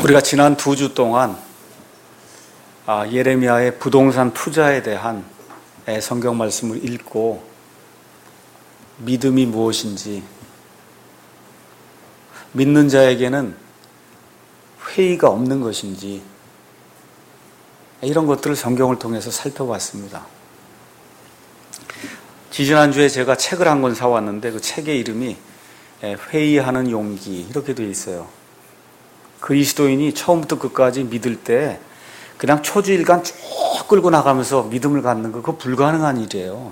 우리가 지난 2주 동안 예레미야의 부동산 투자에 대한 성경 말씀을 읽고 믿음이 무엇인지, 믿는 자에게는 회의가 없는 것인지, 이런 것들을 성경을 통해서 살펴봤습니다. 지지난주에 제가 책을 한 권 사왔는데 그 책의 이름이 회의하는 용기 이렇게 되어 있어요. 그리스도인이 처음부터 끝까지 믿을 때 그냥 초주일간 쭉 끌고 나가면서 믿음을 갖는 거, 그거 불가능한 일이에요.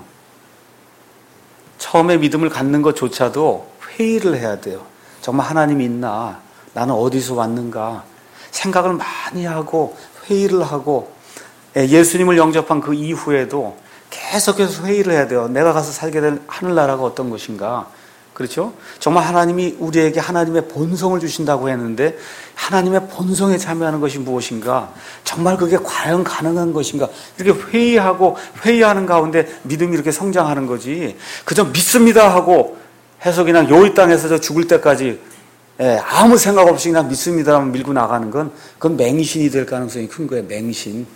처음에 믿음을 갖는 것조차도 회의를 해야 돼요. 정말 하나님이 있나? 나는 어디서 왔는가? 생각을 많이 하고 회의를 하고, 예수님을 영접한 그 이후에도 계속해서 회의를 해야 돼요. 내가 가서 살게 될 하늘나라가 어떤 것인가? 그렇죠? 정말 하나님이 우리에게 하나님의 본성을 주신다고 했는데 하나님의 본성에 참여하는 것이 무엇인가? 정말 그게 과연 가능한 것인가? 이렇게 회의하는 가운데 믿음이 이렇게 성장하는 거지. 그저 믿습니다 하고 해서 그냥 요 땅에서 저 죽을 때까지 아무 생각 없이 그냥 믿습니다 하면 밀고 나가는 건 그건 맹신이 될 가능성이 큰 거예요. 맹신.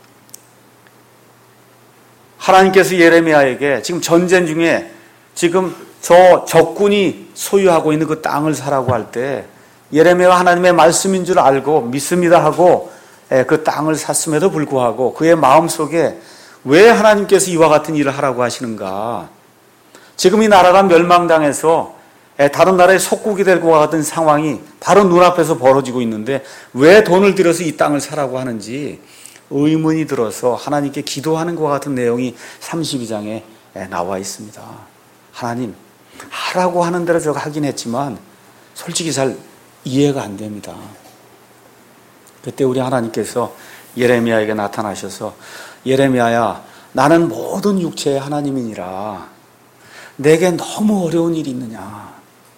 하나님께서 예레미야에게 지금 전쟁 중에 지금 저 적군이 소유하고 있는 그 땅을 사라고 할 때 예레미야가 하나님의 말씀인 줄 알고 믿습니다 하고 그 땅을 샀음에도 불구하고 그의 마음속에 왜 하나님께서 이와 같은 일을 하라고 하시는가? 지금 이 나라가 멸망당해서 다른 나라의 속국이 될 것 같은 상황이 바로 눈앞에서 벌어지고 있는데 왜 돈을 들여서 이 땅을 사라고 하는지 의문이 들어서 하나님께 기도하는 것 같은 내용이 32장에 나와 있습니다. 하나님, 하라고 하는 대로 제가 하긴 했지만 솔직히 잘 이해가 안 됩니다. 그때 우리 하나님께서 예레미야에게 나타나셔서 예레미야야, 나는 모든 육체의 하나님이니라. 내게 너무 어려운 일이 있느냐.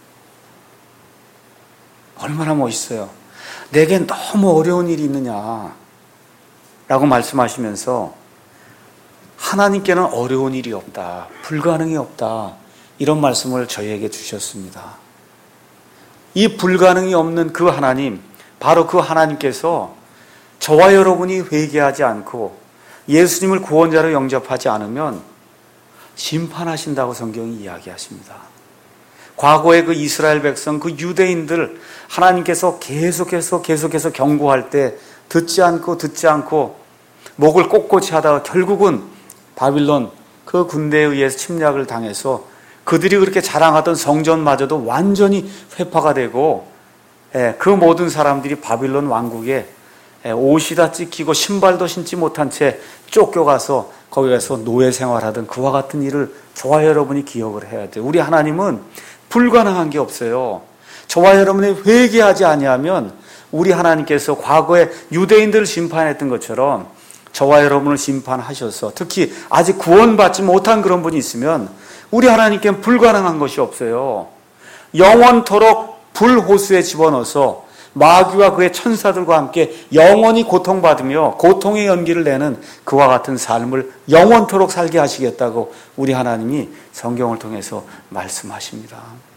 얼마나 멋있어요. 내게 너무 어려운 일이 있느냐 라고 말씀하시면서 하나님께는 어려운 일이 없다. 불가능이 없다. 이런 말씀을 저희에게 주셨습니다. 이 불가능이 없는 그 하나님, 바로 그 하나님께서 저와 여러분이 회개하지 않고 예수님을 구원자로 영접하지 않으면 심판하신다고 성경이 이야기하십니다. 과거의 그 이스라엘 백성, 그 유대인들 하나님께서 계속해서 경고할 때 듣지 않고 목을 꼿꼿이 하다가 결국은 바빌론 그 군대에 의해서 침략을 당해서 그들이 그렇게 자랑하던 성전마저도 완전히 회파가 되고 그 모든 사람들이 바빌론 왕국에 옷이 다 찢기고 신발도 신지 못한 채 쫓겨가서 거기 가서 노예 생활하던 그와 같은 일을 저와 여러분이 기억을 해야 돼요. 우리 하나님은 불가능한 게 없어요. 저와 여러분이 회개하지 아니하면 우리 하나님께서 과거에 유대인들을 심판했던 것처럼 저와 여러분을 심판하셔서 특히 아직 구원받지 못한 그런 분이 있으면 우리 하나님께는 불가능한 것이 없어요. 영원토록 불호수에 집어넣어서 마귀와 그의 천사들과 함께 영원히 고통받으며 고통의 연기를 내는 그와 같은 삶을 영원토록 살게 하시겠다고 우리 하나님이 성경을 통해서 말씀하십니다.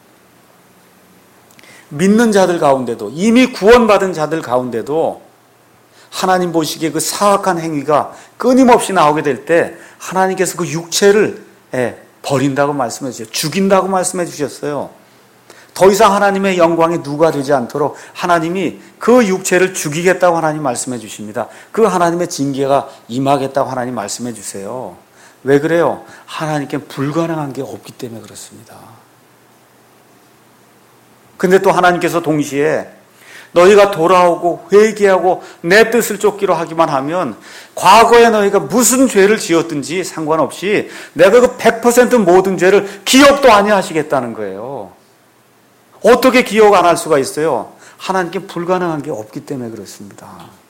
믿는 자들 가운데도, 이미 구원받은 자들 가운데도 하나님 보시기에 그 사악한 행위가 끊임없이 나오게 될 때 하나님께서 그 육체를 버린다고 말씀해 주셨어요. 죽인다고 말씀해 주셨어요. 더 이상 하나님의 영광이 누가 되지 않도록 하나님이 그 육체를 죽이겠다고 하나님 말씀해 주십니다. 그 하나님의 징계가 임하겠다고 하나님 말씀해 주세요. 왜 그래요? 하나님께 불가능한 게 없기 때문에 그렇습니다. 근데 또 하나님께서 동시에 너희가 돌아오고 회개하고 내 뜻을 쫓기로 하기만 하면 과거에 너희가 무슨 죄를 지었든지 상관없이 내가 그 100% 모든 죄를 기억도 아니하시겠다는 거예요. 어떻게 기억 안 할 수가 있어요? 하나님께 불가능한 게 없기 때문에 그렇습니다.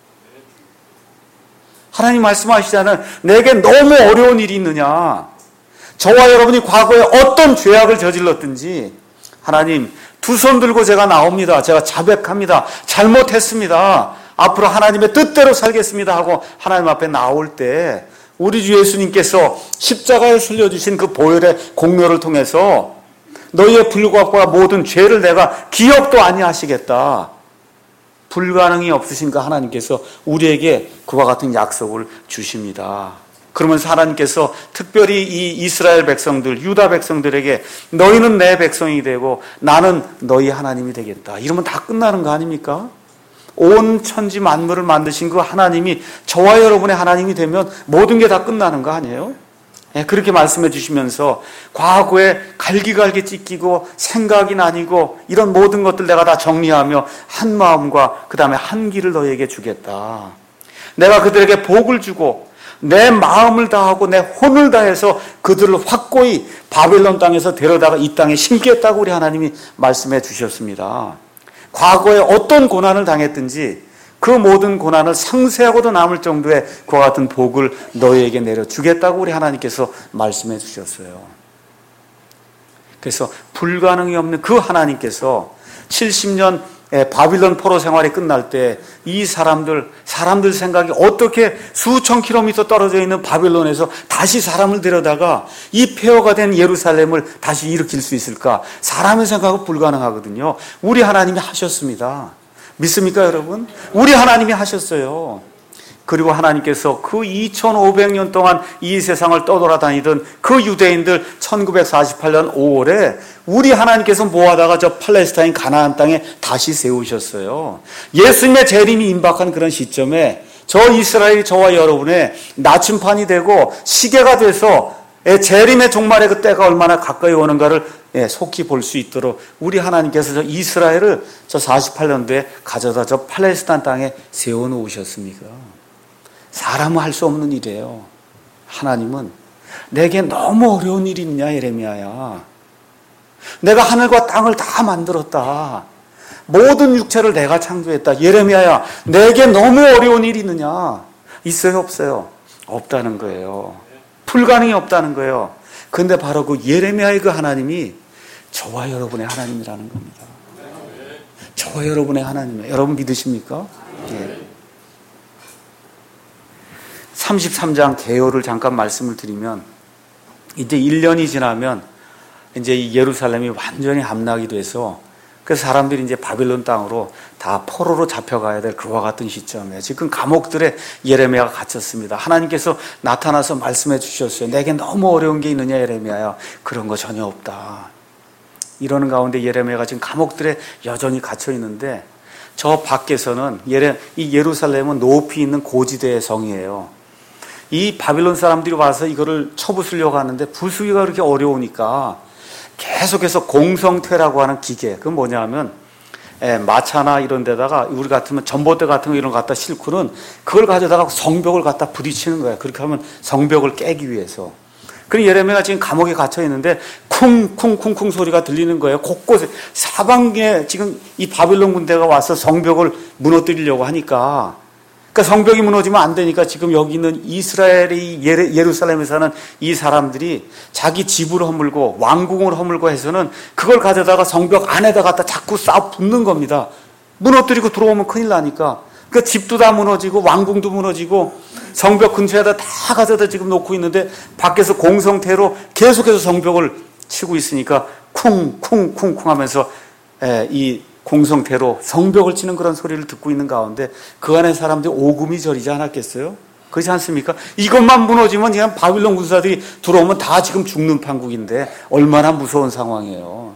하나님 말씀하시잖아요. 내게 너무 어려운 일이 있느냐. 저와 여러분이 과거에 어떤 죄악을 저질렀든지 하나님 두 손 들고 제가 나옵니다. 제가 자백합니다. 잘못했습니다. 앞으로 하나님의 뜻대로 살겠습니다 하고 하나님 앞에 나올 때 우리 주 예수님께서 십자가에 실려주신 그 보혈의 공로를 통해서 너희의 불법과 모든 죄를 내가 기억도 아니하시겠다. 불가능이 없으신 그 하나님께서 우리에게 그와 같은 약속을 주십니다. 그러면서 하나님께서 특별히 이 이스라엘 백성들, 유다 백성들에게 너희는 내 백성이 되고 나는 너희 하나님이 되겠다. 이러면 다 끝나는 거 아닙니까? 온 천지 만물을 만드신 그 하나님이 저와 여러분의 하나님이 되면 모든 게 다 끝나는 거 아니에요? 그렇게 말씀해 주시면서 과거에 갈기갈기 찢기고 생각이 나뉘고 이런 모든 것들 내가 다 정리하며 한 마음과 그 다음에 한 길을 너희에게 주겠다. 내가 그들에게 복을 주고 내 마음을 다하고 내 혼을 다해서 그들을 확고히 바벨론 땅에서 데려다가 이 땅에 심겠다고 우리 하나님이 말씀해 주셨습니다. 과거에 어떤 고난을 당했든지 그 모든 고난을 상쇄하고도 남을 정도의 그와 같은 복을 너희에게 내려주겠다고 우리 하나님께서 말씀해 주셨어요. 그래서 불가능이 없는 그 하나님께서 70년 바빌론 포로 생활이 끝날 때 이 사람들 생각이 어떻게 수천 킬로미터 떨어져 있는 바빌론에서 다시 사람을 데려다가 이 폐허가 된 예루살렘을 다시 일으킬 수 있을까? 사람의 생각은 불가능하거든요. 우리 하나님이 하셨습니다. 믿습니까, 여러분? 우리 하나님이 하셨어요. 그리고 하나님께서 그 2500년 동안 이 세상을 떠돌아다니던 그 유대인들 1948년 5월에 우리 하나님께서 모아다가 저 팔레스타인 가나안 땅에 다시 세우셨어요. 예수님의 재림이 임박한 그런 시점에 저 이스라엘이 저와 여러분의 나침판이 되고 시계가 돼서 재림의 종말의 그 때가 얼마나 가까이 오는가를 속히 볼 수 있도록 우리 하나님께서 저 이스라엘을 저 48년도에 가져다 저 팔레스타인 땅에 세워놓으셨습니까? 사람은 할 수 없는 일이에요. 하나님은 내게 너무 어려운 일이 있냐 예레미야야. 내가 하늘과 땅을 다 만들었다. 모든 육체를 내가 창조했다. 예레미야야, 내게 너무 어려운 일이 있느냐? 있어요, 없어요? 없다는 거예요. 불가능이 없다는 거예요. 그런데 바로 그 예레미야의 그 하나님이 저와 여러분의 하나님이라는 겁니다. 저와 여러분의 하나님이에요. 여러분 믿으십니까? 예. 33장 개요를 잠깐 말씀을 드리면 이제 1년이 지나면 이제 이 예루살렘이 완전히 함락이 돼서 그래서 사람들이 이제 바빌론 땅으로 다 포로로 잡혀가야 될 그와 같은 시점이에요. 지금 감옥들에 예레미야가 갇혔습니다. 하나님께서 나타나서 말씀해 주셨어요. 내게 너무 어려운 게 있느냐 예레미야야. 그런 거 전혀 없다. 이러는 가운데 예레미야가 지금 감옥들에 여전히 갇혀 있는데 저 밖에서는 이 예루살렘은 높이 있는 고지대의 성이에요. 이 바빌론 사람들이 와서 이거를 쳐부수려고 하는데 부수기가 그렇게 어려우니까 계속해서 공성퇴라고 하는 기계, 그건 뭐냐면 마차나 이런 데다가 우리 같으면 전봇대 같은 거 이런 거 갖다 싣고는 그걸 가져다가 성벽을 갖다 부딪히는 거예요. 그렇게 하면 성벽을 깨기 위해서. 그럼 예레미야가 지금 감옥에 갇혀 있는데 쿵쿵쿵쿵 소리가 들리는 거예요. 곳곳에 사방에 지금 이 바빌론 군대가 와서 성벽을 무너뜨리려고 하니까, 그러니까 성벽이 무너지면 안 되니까 지금 여기 있는 이스라엘이 예루살렘에 사는 이 사람들이 자기 집을 허물고 왕궁을 허물고 해서는 그걸 가져다가 성벽 안에다 갖다 자꾸 싹 붙는 겁니다. 무너뜨리고 들어오면 큰일 나니까. 그러니까 집도 다 무너지고 왕궁도 무너지고 성벽 근처에다 다 가져다 지금 놓고 있는데 밖에서 공성태로 계속해서 성벽을 치고 있으니까 쿵쿵쿵쿵 하면서 이 공성태로 성벽을 치는 그런 소리를 듣고 있는 가운데 그 안에 사람들이 오금이 저리지 않았겠어요? 그렇지 않습니까? 이것만 무너지면 그냥 바빌론 군사들이 들어오면 다 지금 죽는 판국인데 얼마나 무서운 상황이에요.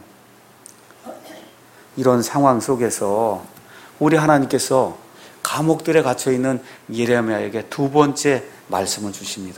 이런 상황 속에서 우리 하나님께서 감옥들에 갇혀있는 예레미야에게 두 번째 말씀을 주십니다.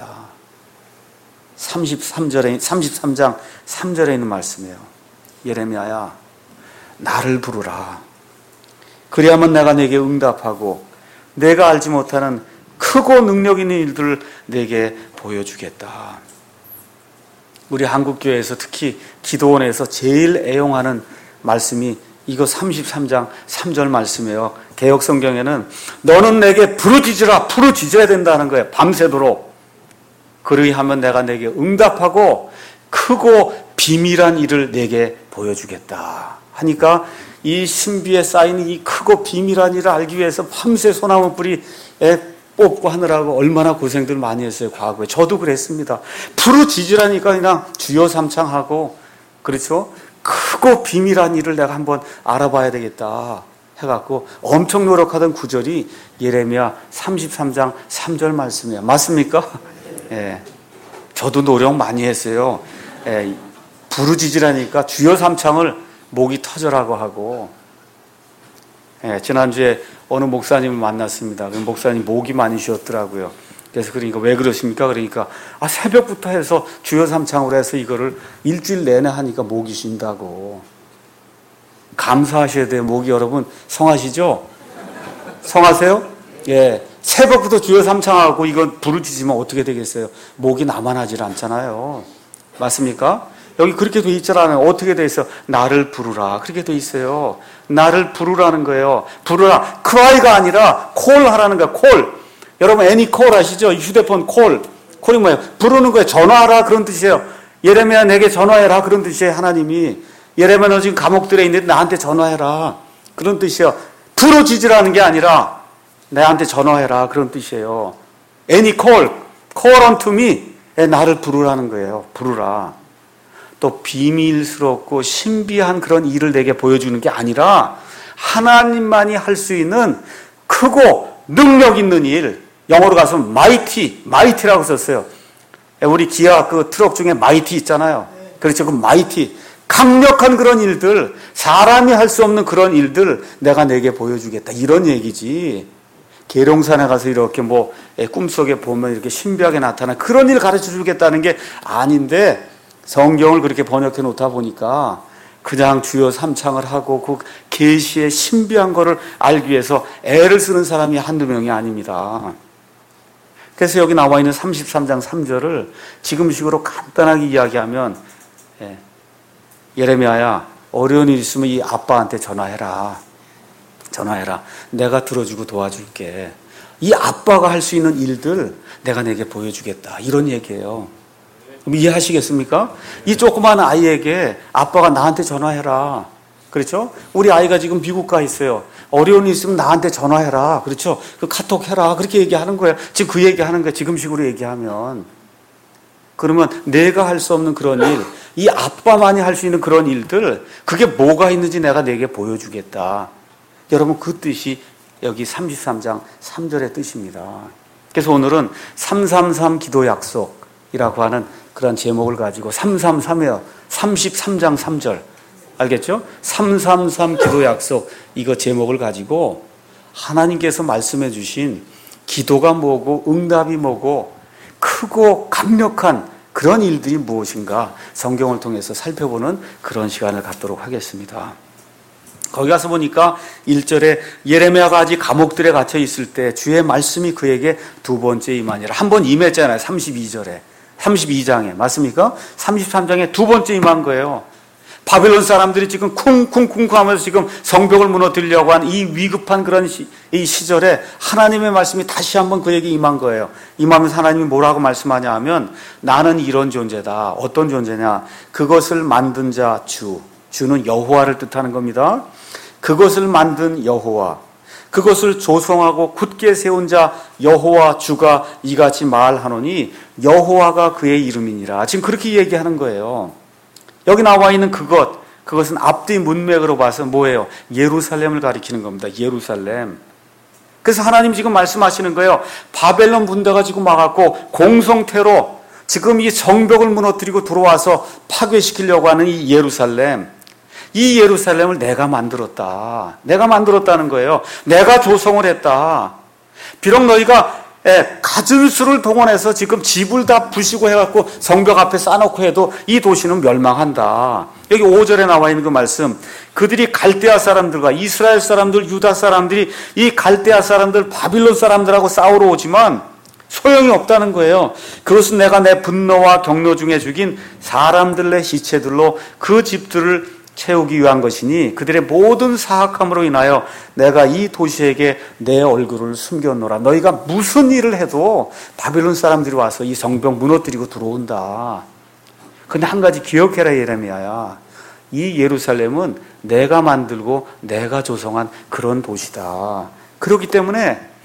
33장 3절에 있는 말씀이에요. 예레미야야, 나를 부르라. 그리하면 내가 내게 응답하고 내가 알지 못하는 크고 능력 있는 일들을 내게 보여주겠다. 우리 한국교회에서 특히 기도원에서 제일 애용하는 말씀이 이거 33장 3절 말씀이에요. 개역성경에는 너는 내게 부르짖어야 된다는 거예요. 밤새도록. 그리하면 내가 내게 응답하고 크고 비밀한 일을 내게 보여주겠다 하니까 이 신비에 쌓인 이 크고 비밀한 일을 알기 위해서 밤새 소나무 뿌리에 뽑고 하느라고 얼마나 고생들 많이 했어요, 과거에. 저도 그랬습니다. 부르짖으라니까 그냥 주여 삼창하고, 그렇죠? 크고 비밀한 일을 내가 한번 알아봐야 되겠다. 해갖고 엄청 노력하던 구절이 예레미야 33장 3절 말씀이에요. 맞습니까? 예. 저도 노력 많이 했어요. 예. 부르짖으라니까 주여 삼창을 목이 터져라고 하고, 예. 지난주에 어느 목사님을 만났습니다. 그 목사님 목이 많이 쉬었더라고요. 그래서 그러니까 왜 그러십니까? 그러니까 새벽부터 해서 주여 삼창으로 해서 이거를 일주일 내내 하니까 목이 쉰다고. 감사하셔야 돼요. 목이 여러분 성하시죠? 성하세요? 예. 새벽부터 주여 삼창하고 이거 부르짖으면 어떻게 되겠어요? 목이 나만하질 않잖아요. 맞습니까? 여기 그렇게 돼 있잖아요. 어떻게 돼 있어? 나를 부르라. 그렇게 돼 있어요. 나를 부르라는 거예요. 부르라. cry가 아니라 call 하라는 거예요. call. 여러분 any call 아시죠? 휴대폰 call. call이 뭐예요? 부르는 거예요. 전화하라 그런 뜻이에요. 예레미야 내게 전화해라 그런 뜻이에요. 하나님이. 예레미야 너 지금 감옥들에 있는데 나한테 전화해라 그런 뜻이에요. 부르짖으라는 게 아니라 나한테 전화해라 그런 뜻이에요. any call unto me. 나를 부르라는 거예요. 부르라. 또 비밀스럽고 신비한 그런 일을 내게 보여주는 게 아니라 하나님만이 할 수 있는 크고 능력 있는 일. 영어로 가서 mighty라고 썼어요. 우리 기아 그 트럭 중에 mighty 있잖아요. 그렇죠. 그 mighty. 강력한 그런 일들, 사람이 할 수 없는 그런 일들 내가 내게 보여주겠다. 이런 얘기지. 계룡산에 가서 이렇게 꿈속에 보면 이렇게 신비하게 나타나 그런 일 가르쳐 주겠다는 게 아닌데, 성경을 그렇게 번역해 놓다 보니까 그냥 주여 삼창을 하고 그 계시의 신비한 거를 알기 위해서 애를 쓰는 사람이 한두 명이 아닙니다. 그래서 여기 나와 있는 33장 3절을 지금식으로 간단하게 이야기하면, 예레미야야 어려운 일 있으면 이 아빠한테 전화해라. 내가 들어주고 도와줄게. 이 아빠가 할 수 있는 일들 내가 내게 보여주겠다. 이런 얘기예요. 이해하시겠습니까? 이 조그마한 아이에게 아빠가 나한테 전화해라. 그렇죠? 우리 아이가 지금 미국 가 있어요. 어려운 일 있으면 나한테 전화해라. 그렇죠? 그 카톡 해라. 그렇게 얘기하는 거예요. 지금 그 얘기하는 거예요. 지금식으로 얘기하면. 그러면 내가 할 수 없는 그런 일, 이 아빠만이 할 수 있는 그런 일들, 그게 뭐가 있는지 내가 내게 보여주겠다. 여러분 그 뜻이 여기 33장 3절의 뜻입니다. 그래서 오늘은 333 기도 약속이라고 하는 그런 제목을 가지고 333이에요. 33장 3절. 알겠죠? 333 기도 약속 이거 제목을 가지고 하나님께서 말씀해 주신 기도가 뭐고 응답이 뭐고 크고 강력한 그런 일들이 무엇인가 성경을 통해서 살펴보는 그런 시간을 갖도록 하겠습니다. 거기 가서 보니까 1절에 예레미야가 아직 감옥들에 갇혀 있을 때 주의 말씀이 그에게 두 번째 임하니라. 한 번 임했잖아요. 32절에. 32장에. 맞습니까? 33장에 두 번째 임한 거예요. 바벨론 사람들이 지금 쿵쿵쿵쿵 하면서 지금 성벽을 무너뜨리려고 한 이 위급한 그런 이 시절에 하나님의 말씀이 다시 한번 그에게 임한 거예요. 임하면서 하나님이 뭐라고 말씀하냐 하면 나는 이런 존재다. 어떤 존재냐? 그것을 만든 자 주는 여호와를 뜻하는 겁니다. 그것을 만든 여호와, 그것을 조성하고 굳게 세운 자 여호와 주가 이같이 말하노니 여호와가 그의 이름이니라. 지금 그렇게 얘기하는 거예요. 여기 나와 있는 그것은 앞뒤 문맥으로 봐서 뭐예요? 예루살렘을 가리키는 겁니다. 예루살렘. 그래서 하나님 지금 말씀하시는 거예요. 바벨론 군대가 지금 와갖고 공성태로 지금 이 성벽을 무너뜨리고 들어와서 파괴시키려고 하는 이 예루살렘. 이 예루살렘을 내가 만들었다. 내가 만들었다는 거예요. 내가 조성을 했다. 비록 너희가 갖은 수를 동원해서 지금 집을 다 부시고 해갖고 성벽 앞에 쌓아놓고 해도 이 도시는 멸망한다. 여기 5절에 나와 있는 그 말씀, 그들이 갈대아 사람들과 이스라엘 사람들, 유다 사람들이 이 갈대아 사람들, 바빌론 사람들하고 싸우러 오지만 소용이 없다는 거예요. 그것은 내가 내 분노와 경노 중에 죽인 사람들의 시체들로 그 집들을 채우기 위한 것이니 그들의 모든 사악함으로 인하여 내가 이 도시에게 내 얼굴을 숨겼노라. 너희가 무슨 일을 해도 바빌론 사람들이 와서 이 성벽 무너뜨리고 들어온다. 근데 한 가지 기억해라 예레미야야. 이 예루살렘은 내가 만들고 내가 조성한 그런 도시다. 그렇기 때문에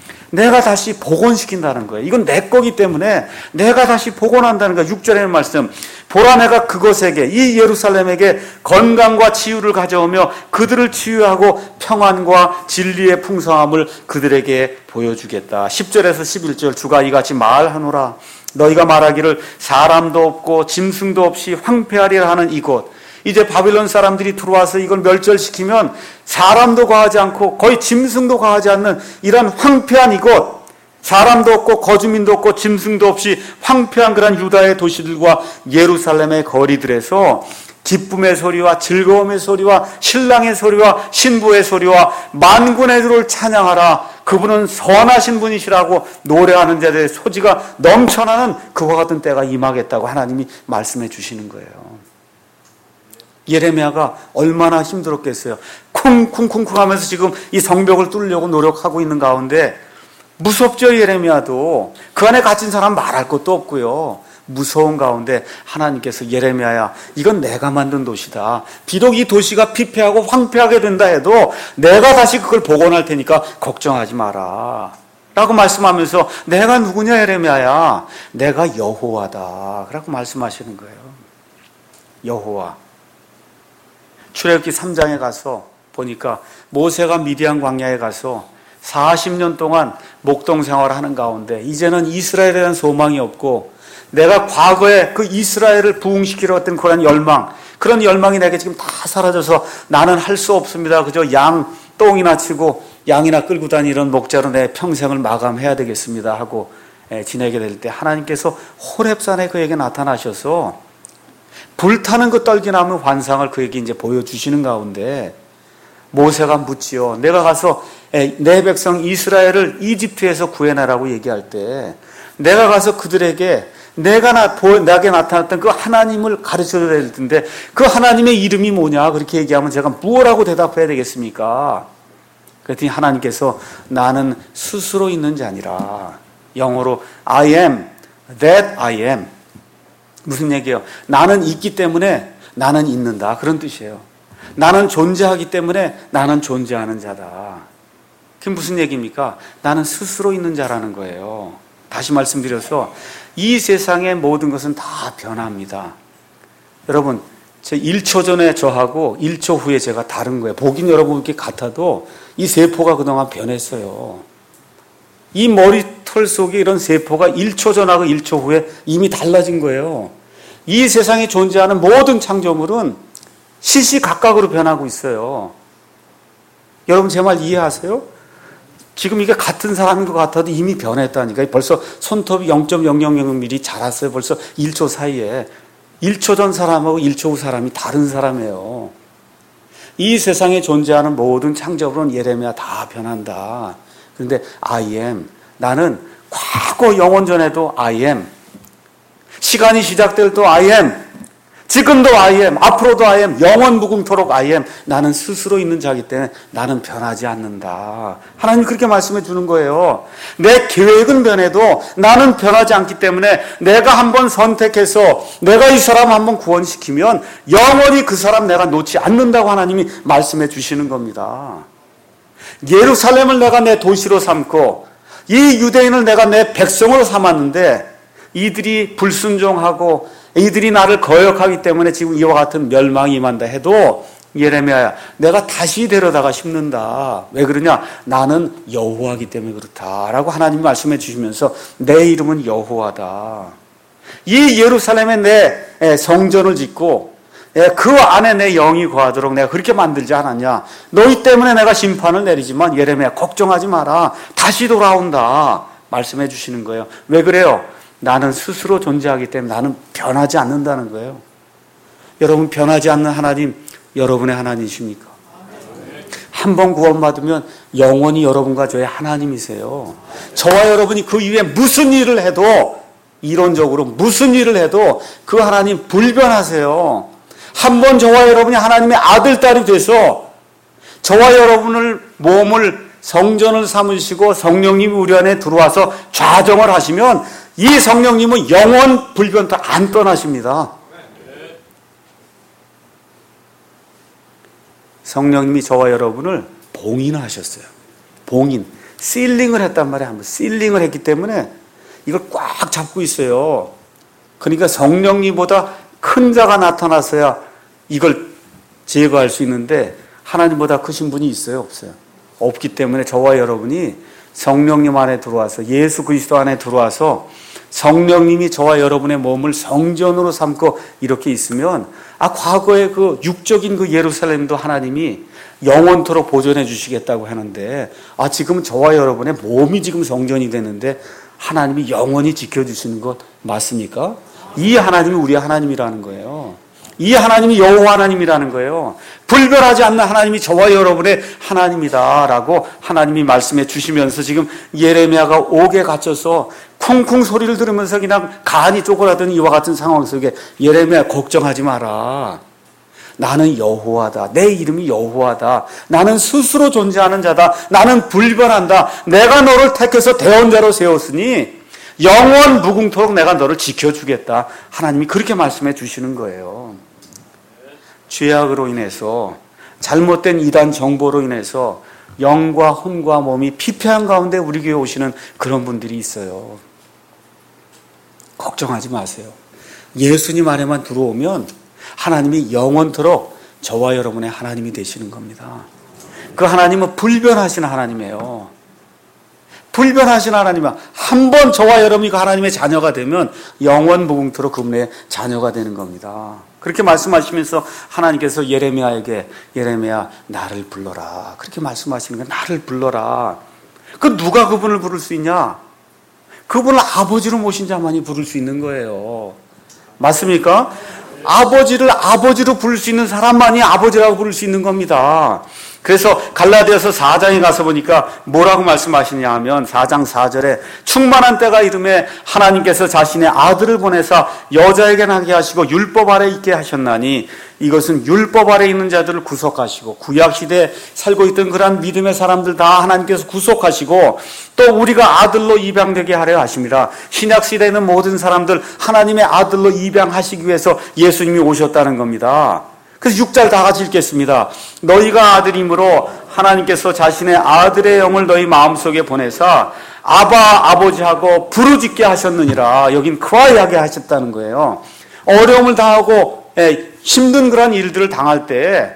내가 다시 복원시킨다는 거예요. 이건 내 거기 때문에 내가 다시 복원한다는 거예요. 6절의 말씀. 보라 내가 그곳에게 이 예루살렘에게 건강과 치유를 가져오며 그들을 치유하고 평안과 진리의 풍성함을 그들에게 보여주겠다. 10절에서 11절 주가 이같이 말하노라. 너희가 말하기를 사람도 없고 짐승도 없이 황폐하리라 하는 이곳. 이제 바빌론 사람들이 들어와서 이걸 멸절시키면 사람도 거하지 않고 거의 짐승도 거하지 않는 이런 황폐한 이곳, 사람도 없고 거주민도 없고 짐승도 없이 황폐한 그런 유다의 도시들과 예루살렘의 거리들에서 기쁨의 소리와 즐거움의 소리와 신랑의 소리와 신부의 소리와 만군의 주를 찬양하라. 그분은 선하신 분이시라고 노래하는 자들의 소지가 넘쳐나는 그와 같은 때가 임하겠다고 하나님이 말씀해 주시는 거예요. 예레미야가 얼마나 힘들었겠어요. 쿵쿵쿵쿵 하면서 지금 이 성벽을 뚫으려고 노력하고 있는 가운데 무섭죠. 예레미야도 그 안에 갇힌 사람 말할 것도 없고요. 무서운 가운데 하나님께서 예레미야야, 이건 내가 만든 도시다. 비록 이 도시가 피폐하고 황폐하게 된다 해도 내가 다시 그걸 복원할 테니까 걱정하지 마라 라고 말씀하면서 내가 누구냐 예레미야야, 내가 여호와다 라고 말씀하시는 거예요. 여호와. 출애굽기 3장에 가서 보니까 모세가 미디안 광야에 가서 40년 동안 목동 생활을 하는 가운데 이제는 이스라엘에 대한 소망이 없고 내가 과거에 그 이스라엘을 부흥시키려 했던 그런 열망이 내게 지금 다 사라져서 나는 할 수 없습니다. 그저 양 똥이나 치고 양이나 끌고 다니는 목자로 내 평생을 마감해야 되겠습니다 하고 지내게 될 때 하나님께서 호렙산에 그에게 나타나셔서 불타는 그 떨기나무 환상을 그에게 이제 보여주시는 가운데 모세가 묻지요. 내가 가서 내 백성 이스라엘을 이집트에서 구해내라고 얘기할 때 내가 가서 그들에게 내게 나타났던 그 하나님을 가르쳐줘야 될 텐데 그 하나님의 이름이 뭐냐 그렇게 얘기하면 제가 무엇라고 대답해야 되겠습니까? 그랬더니 하나님께서 나는 스스로 있는 자 아니라 영어로 I am that I am. 무슨 얘기예요? 나는 있기 때문에 나는 있는다. 그런 뜻이에요. 나는 존재하기 때문에 나는 존재하는 자다. 그게 무슨 얘기입니까? 나는 스스로 있는 자라는 거예요. 다시 말씀드려서 이 세상의 모든 것은 다 변합니다. 여러분, 제 1초 전에 저하고 1초 후에 제가 다른 거예요. 보긴 여러분께 같아도 이 세포가 그동안 변했어요. 이 머리털 속에 이런 세포가 1초 전하고 1초 후에 이미 달라진 거예요. 이 세상에 존재하는 모든 창조물은 시시각각으로 변하고 있어요. 여러분 제 말 이해하세요? 지금 이게 같은 사람인 것 같아도 이미 변했다니까. 벌써 손톱이 0.000mm 자랐어요. 벌써 1초 사이에. 1초 전 사람하고 1초 후 사람이 다른 사람이에요. 이 세상에 존재하는 모든 창조물은 예레미야 다 변한다. 그런데 I am, 나는 과거 영원 전에도 I am, 시간이 시작될 때도 I am, 지금도 I am, 앞으로도 I am, 영원 무궁토록 I am. 나는 스스로 있는 자이기 때문에 나는 변하지 않는다. 하나님 그렇게 말씀해 주는 거예요. 내 계획은 변해도 나는 변하지 않기 때문에 내가 한번 선택해서 내가 이 사람 한번 구원시키면 영원히 그 사람 내가 놓지 않는다고 하나님이 말씀해 주시는 겁니다. 예루살렘을 내가 내 도시로 삼고 이 유대인을 내가 내 백성으로 삼았는데 이들이 불순종하고 이들이 나를 거역하기 때문에 지금 이와 같은 멸망이 임한다 해도 예레미야야, 내가 다시 데려다가 심는다. 왜 그러냐? 나는 여호와이기 때문에 그렇다라고 하나님이 말씀해 주시면서 내 이름은 여호와다. 이 예루살렘에 내 성전을 짓고 그 안에 내 영이 거하도록 내가 그렇게 만들지 않았냐? 너희 때문에 내가 심판을 내리지만 예레미야 걱정하지 마라. 다시 돌아온다. 말씀해 주시는 거예요. 왜 그래요? 나는 스스로 존재하기 때문에 나는 변하지 않는다는 거예요. 여러분 변하지 않는 하나님, 여러분의 하나님이십니까? 한 번 구원받으면 영원히 여러분과 저의 하나님이세요. 저와 여러분이 그 이후에 무슨 일을 해도, 이론적으로 무슨 일을 해도 그 하나님 불변하세요. 한 번 저와 여러분이 하나님의 아들, 딸이 돼서 저와 여러분을 몸을 성전을 삼으시고 성령님이 우리 안에 들어와서 좌정을 하시면 이 성령님은 영원 불변토 안 떠나십니다. 성령님이 저와 여러분을 봉인하셨어요. 봉인. 실링을 했단 말이에요. 한번 실링을 했기 때문에 이걸 꽉 잡고 있어요. 그러니까 성령님보다 큰 자가 나타나서야 이걸 제거할 수 있는데 하나님보다 크신 분이 있어요? 없어요? 없기 때문에 저와 여러분이 성령님 안에 들어와서 예수 그리스도 안에 들어와서 성령님이 저와 여러분의 몸을 성전으로 삼고 이렇게 있으면 과거에 그 육적인 그 예루살렘도 하나님이 영원토록 보존해 주시겠다고 하는데 지금 저와 여러분의 몸이 지금 성전이 되는데 하나님이 영원히 지켜주시는 것 맞습니까? 이 하나님이 우리 하나님이라는 거예요. 이 하나님이 여호와 하나님이라는 거예요. 불변하지 않는 하나님이 저와 여러분의 하나님이다라고 하나님이 말씀해 주시면서 지금 예레미야가 옥에 갇혀서 쿵쿵 소리를 들으면서 그냥 간이 쪼그라드는 이와 같은 상황 속에 예레미야 걱정하지 마라. 나는 여호와다. 내 이름이 여호와다. 나는 스스로 존재하는 자다. 나는 불변한다. 내가 너를 택해서 대언자로 세웠으니 영원 무궁토록 내가 너를 지켜주겠다. 하나님이 그렇게 말씀해 주시는 거예요. 죄악으로 인해서 잘못된 이단 정보로 인해서 영과 혼과 몸이 피폐한 가운데 우리 교회에 오시는 그런 분들이 있어요. 걱정하지 마세요. 예수님 안에만 들어오면 하나님이 영원토록 저와 여러분의 하나님이 되시는 겁니다. 그 하나님은 불변하신 하나님이에요. 불변하신 하나님은 한 번 저와 여러분이 그 하나님의 자녀가 되면 영원 무궁토록 그분의 자녀가 되는 겁니다. 그렇게 말씀하시면서 하나님께서 예레미야에게 예레미야 나를 불러라. 그렇게 말씀하시는 거예요. 나를 불러라. 그 누가 그분을 부를 수 있냐? 그분을 아버지로 모신 자만이 부를 수 있는 거예요. 맞습니까? 아버지를 아버지로 부를 수 있는 사람만이 아버지라고 부를 수 있는 겁니다. 그래서 갈라디아서 4장에 가서 보니까 뭐라고 말씀하시냐 하면 4장 4절에 충만한 때가 이름에 하나님께서 자신의 아들을 보내사 여자에게 나게 하시고 율법 아래 있게 하셨나니 이것은 율법 아래 있는 자들을 구속하시고 구약시대에 살고 있던 그러한 믿음의 사람들 다 하나님께서 구속하시고 또 우리가 아들로 입양되게 하려 하십니다. 신약시대에는 모든 사람들 하나님의 아들로 입양하시기 위해서 예수님이 오셨다는 겁니다. 그래서 6절 다 같이 읽겠습니다. 너희가 아들이므로 하나님께서 자신의 아들의 영을 너희 마음속에 보내사 아바 아버지하고 부르짖게 하셨느니라. 여긴 그와 이야기 하셨다는 거예요. 어려움을 당하고 힘든 그런 일들을 당할 때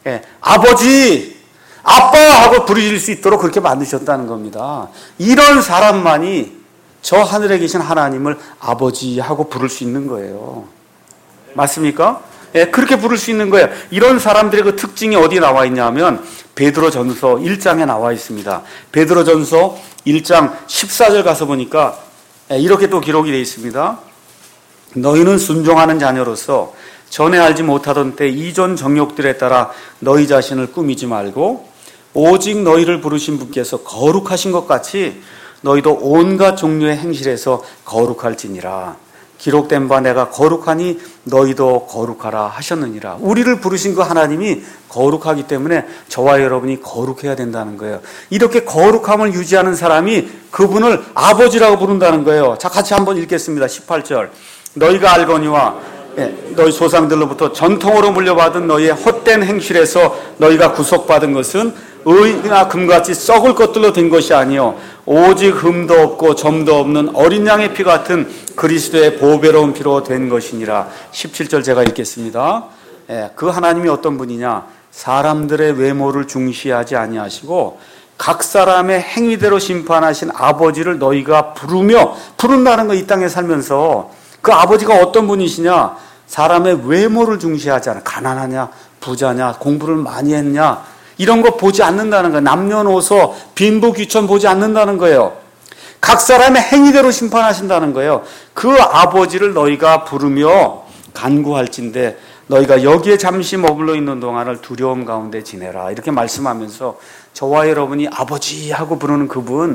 아버지 아빠 하고 부르짖을 수 있도록 그렇게 만드셨다는 겁니다. 이런 사람만이 저 하늘에 계신 하나님을 아버지 하고 부를 수 있는 거예요. 맞습니까? 그렇게 부를 수 있는 거예요. 이런 사람들의 그 특징이 어디 나와 있냐면 베드로전서 1장에 나와 있습니다. 베드로전서 1장 14절 가서 보니까 이렇게 또 기록이 되어 있습니다. 너희는 순종하는 자녀로서 전에 알지 못하던 때 이전 정욕들에 따라 너희 자신을 꾸미지 말고 오직 너희를 부르신 분께서 거룩하신 것 같이 너희도 온갖 종류의 행실에서 거룩할지니라. 기록된 바 내가 거룩하니 너희도 거룩하라 하셨느니라. 우리를 부르신 그 하나님이 거룩하기 때문에 저와 여러분이 거룩해야 된다는 거예요. 이렇게 거룩함을 유지하는 사람이 그분을 아버지라고 부른다는 거예요. 자, 같이 한번 읽겠습니다. 18절. 너희가 알거니와 너희 조상들로부터 전통으로 물려받은 너희의 헛된 행실에서 너희가 구속받은 것은 의나 금같이 썩을 것들로 된 것이 아니요 오직 흠도 없고 점도 없는 어린 양의 피 같은 그리스도의 보배로운 피로 된 것이니라. 17절 제가 읽겠습니다. 그 하나님이 어떤 분이냐? 사람들의 외모를 중시하지 아니하시고 각 사람의 행위대로 심판하신 아버지를 너희가 부른다는 거. 이 땅에 살면서 그 아버지가 어떤 분이시냐? 사람의 외모를 중시하지 않아. 가난하냐 부자냐 공부를 많이 했냐 이런 거 보지 않는다는 거예요. 남녀노소 빈부 귀천 보지 않는다는 거예요. 각 사람의 행위대로 심판하신다는 거예요. 그 아버지를 너희가 부르며 간구할진대 너희가 여기에 잠시 머물러 있는 동안을 두려움 가운데 지내라. 이렇게 말씀하면서 저와 여러분이 아버지 하고 부르는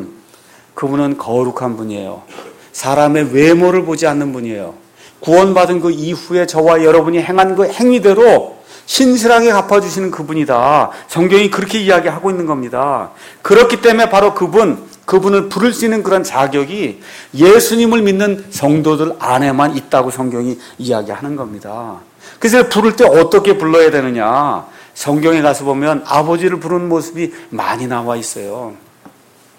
그분은 거룩한 분이에요. 사람의 외모를 보지 않는 분이에요. 구원받은 그 이후에 저와 여러분이 행한 그 행위대로 신실하게 갚아주시는 그분이다. 성경이 그렇게 이야기하고 있는 겁니다. 그렇기 때문에 바로 그분을 부를 수 있는 그런 자격이 예수님을 믿는 성도들 안에만 있다고 성경이 이야기하는 겁니다. 그래서 부를 때 어떻게 불러야 되느냐? 성경에 가서 보면 아버지를 부르는 모습이 많이 나와 있어요.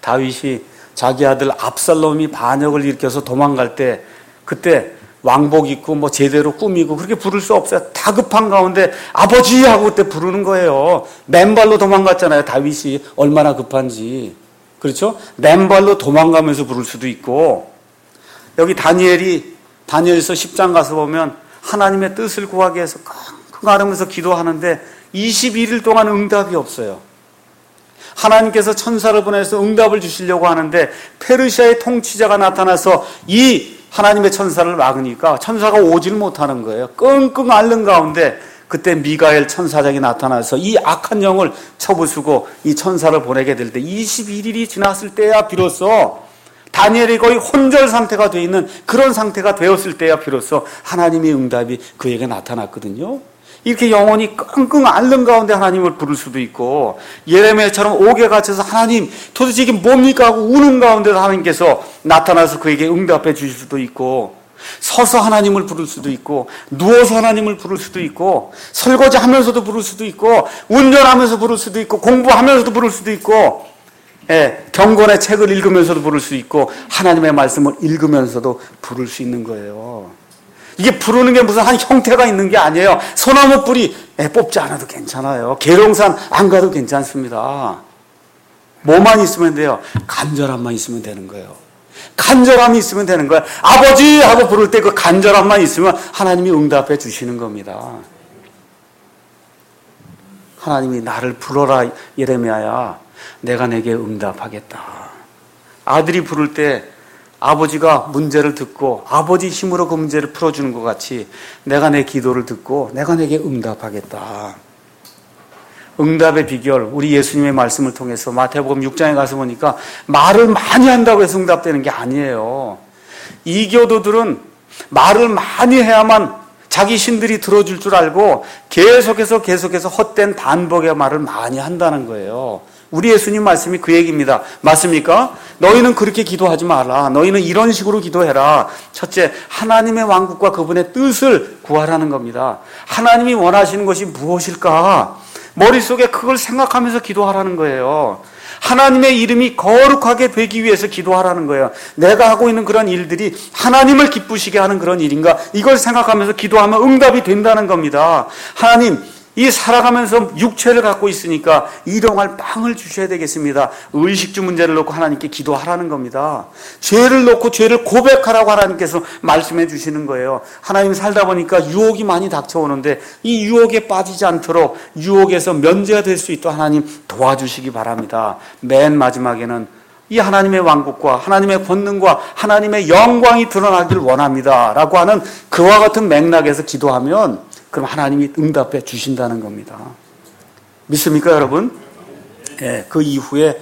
다윗이 자기 아들 압살롬이 반역을 일으켜서 도망갈 때 그때 왕복 입고 뭐 제대로 꾸미고 그렇게 부를 수 없어요. 다급한 가운데 아버지 하고 그때 부르는 거예요. 맨발로 도망갔잖아요. 다윗이 얼마나 급한지. 그렇죠? 맨발로 도망가면서 부를 수도 있고, 여기 다니엘서 10장 가서 보면 하나님의 뜻을 구하기 위해서 끙끙 앓으면서 기도하는데 21일 동안 응답이 없어요. 하나님께서 천사를 보내서 응답을 주시려고 하는데 페르시아의 통치자가 나타나서 이 하나님의 천사를 막으니까 천사가 오질 못하는 거예요. 끙끙 앓는 가운데 그때 미가엘 천사장이 나타나서 이 악한 영을 쳐부수고 이 천사를 보내게 될 때 21일이 지났을 때야 비로소 다니엘이 거의 혼절 상태가 되어 있는 그런 상태가 되었을 때야 비로소 하나님의 응답이 그에게 나타났거든요. 이렇게 영혼이 끙끙 앓는 가운데 하나님을 부를 수도 있고, 예레미야처럼 옥에 갇혀서 하나님 도대체 이게 뭡니까 하고 우는 가운데서 하나님께서 나타나서 그에게 응답해 주실 수도 있고, 서서 하나님을 부를 수도 있고, 누워서 하나님을 부를 수도 있고, 설거지하면서도 부를 수도 있고, 운전하면서 부를 수도 있고, 공부하면서도 부를 수도 있고, 경건의 책을 읽으면서도 부를 수 있고, 하나님의 말씀을 읽으면서도 부를 수 있는 거예요. 이게 부르는 게 무슨 한 형태가 있는 게 아니에요. 소나무 뿌리 뽑지 않아도 괜찮아요. 계룡산 안 가도 괜찮습니다. 뭐만 있으면 돼요? 간절함만 있으면 되는 거예요. 간절함이 있으면 되는 거예요. 아버지 하고 부를 때 그 간절함만 있으면 하나님이 응답해 주시는 겁니다. 하나님이 나를 불러라 예레미야야, 내가 내게 응답하겠다. 아들이 부를 때 아버지가 문제를 듣고 아버지 힘으로 그 문제를 풀어주는 것 같이 내가 내 기도를 듣고 내가 내게 응답하겠다. 응답의 비결, 우리 예수님의 말씀을 통해서 마태복음 6장에 가서 보니까 말을 많이 한다고 해서 응답되는 게 아니에요. 이교도들은 말을 많이 해야만 자기 신들이 들어줄 줄 알고 계속해서 헛된 반복의 말을 많이 한다는 거예요. 우리 예수님 말씀이 그 얘기입니다. 맞습니까? 너희는 그렇게 기도하지 마라. 너희는 이런 식으로 기도해라. 첫째, 하나님의 왕국과 그분의 뜻을 구하라는 겁니다. 하나님이 원하시는 것이 무엇일까? 머릿속에 그걸 생각하면서 기도하라는 거예요. 하나님의 이름이 거룩하게 되기 위해서 기도하라는 거예요. 내가 하고 있는 그런 일들이 하나님을 기쁘시게 하는 그런 일인가? 이걸 생각하면서 기도하면 응답이 된다는 겁니다. 하나님, 이 살아가면서 육체를 갖고 있으니까 일용할 빵을 주셔야 되겠습니다. 의식주 문제를 놓고 하나님께 기도하라는 겁니다. 죄를 놓고 죄를 고백하라고 하나님께서 말씀해 주시는 거예요. 하나님 살다 보니까 유혹이 많이 닥쳐오는데 이 유혹에 빠지지 않도록 유혹에서 면제가 될 수 있도록 하나님 도와주시기 바랍니다. 맨 마지막에는 이 하나님의 왕국과 하나님의 권능과 하나님의 영광이 드러나길 원합니다 라고 하는 그와 같은 맥락에서 기도하면 그럼 하나님이 응답해 주신다는 겁니다. 믿습니까, 여러분? 그 이후에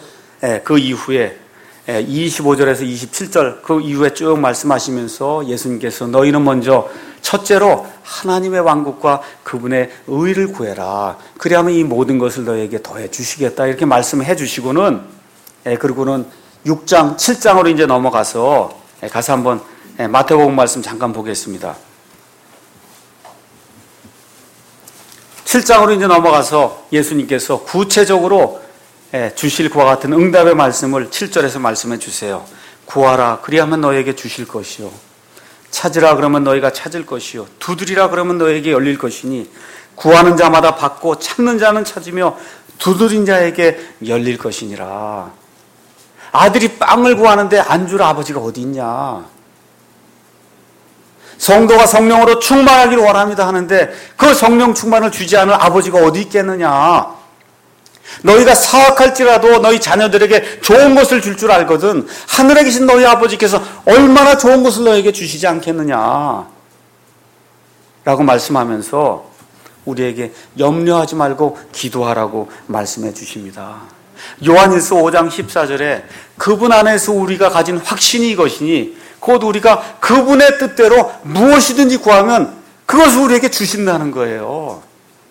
25절에서 27절 그 이후에 쭉 말씀하시면서 예수님께서 너희는 먼저 첫째로 하나님의 왕국과 그분의 의를 구해라. 그리하면 이 모든 것을 너희에게 더해 주시겠다. 이렇게 말씀해 주시고는 그리고는 6장, 7장으로 이제 넘어가서 가서 한번 마태복음 말씀 잠깐 보겠습니다. 7장으로 이제 넘어가서 예수님께서 구체적으로 주실 그와 같은 응답의 말씀을 7절에서 말씀해 주세요. 구하라 그리하면 너에게 주실 것이요, 찾으라 그러면 너희가 찾을 것이요, 두드리라 그러면 너에게 열릴 것이니 구하는 자마다 받고 찾는 자는 찾으며 두드린 자에게 열릴 것이니라. 아들이 빵을 구하는데 안 줄 아버지가 어디 있냐? 성도가 성령으로 충만하기를 원합니다 하는데 그 성령 충만을 주지 않을 아버지가 어디 있겠느냐? 너희가 사악할지라도 너희 자녀들에게 좋은 것을 줄 줄 알거든 하늘에 계신 너희 아버지께서 얼마나 좋은 것을 너희에게 주시지 않겠느냐? 라고 말씀하면서 우리에게 염려하지 말고 기도하라고 말씀해 주십니다. 요한일서 5장 14절에 그분 안에서 우리가 가진 확신이 이것이니 곧 우리가 그분의 뜻대로 무엇이든지 구하면 그것을 우리에게 주신다는 거예요.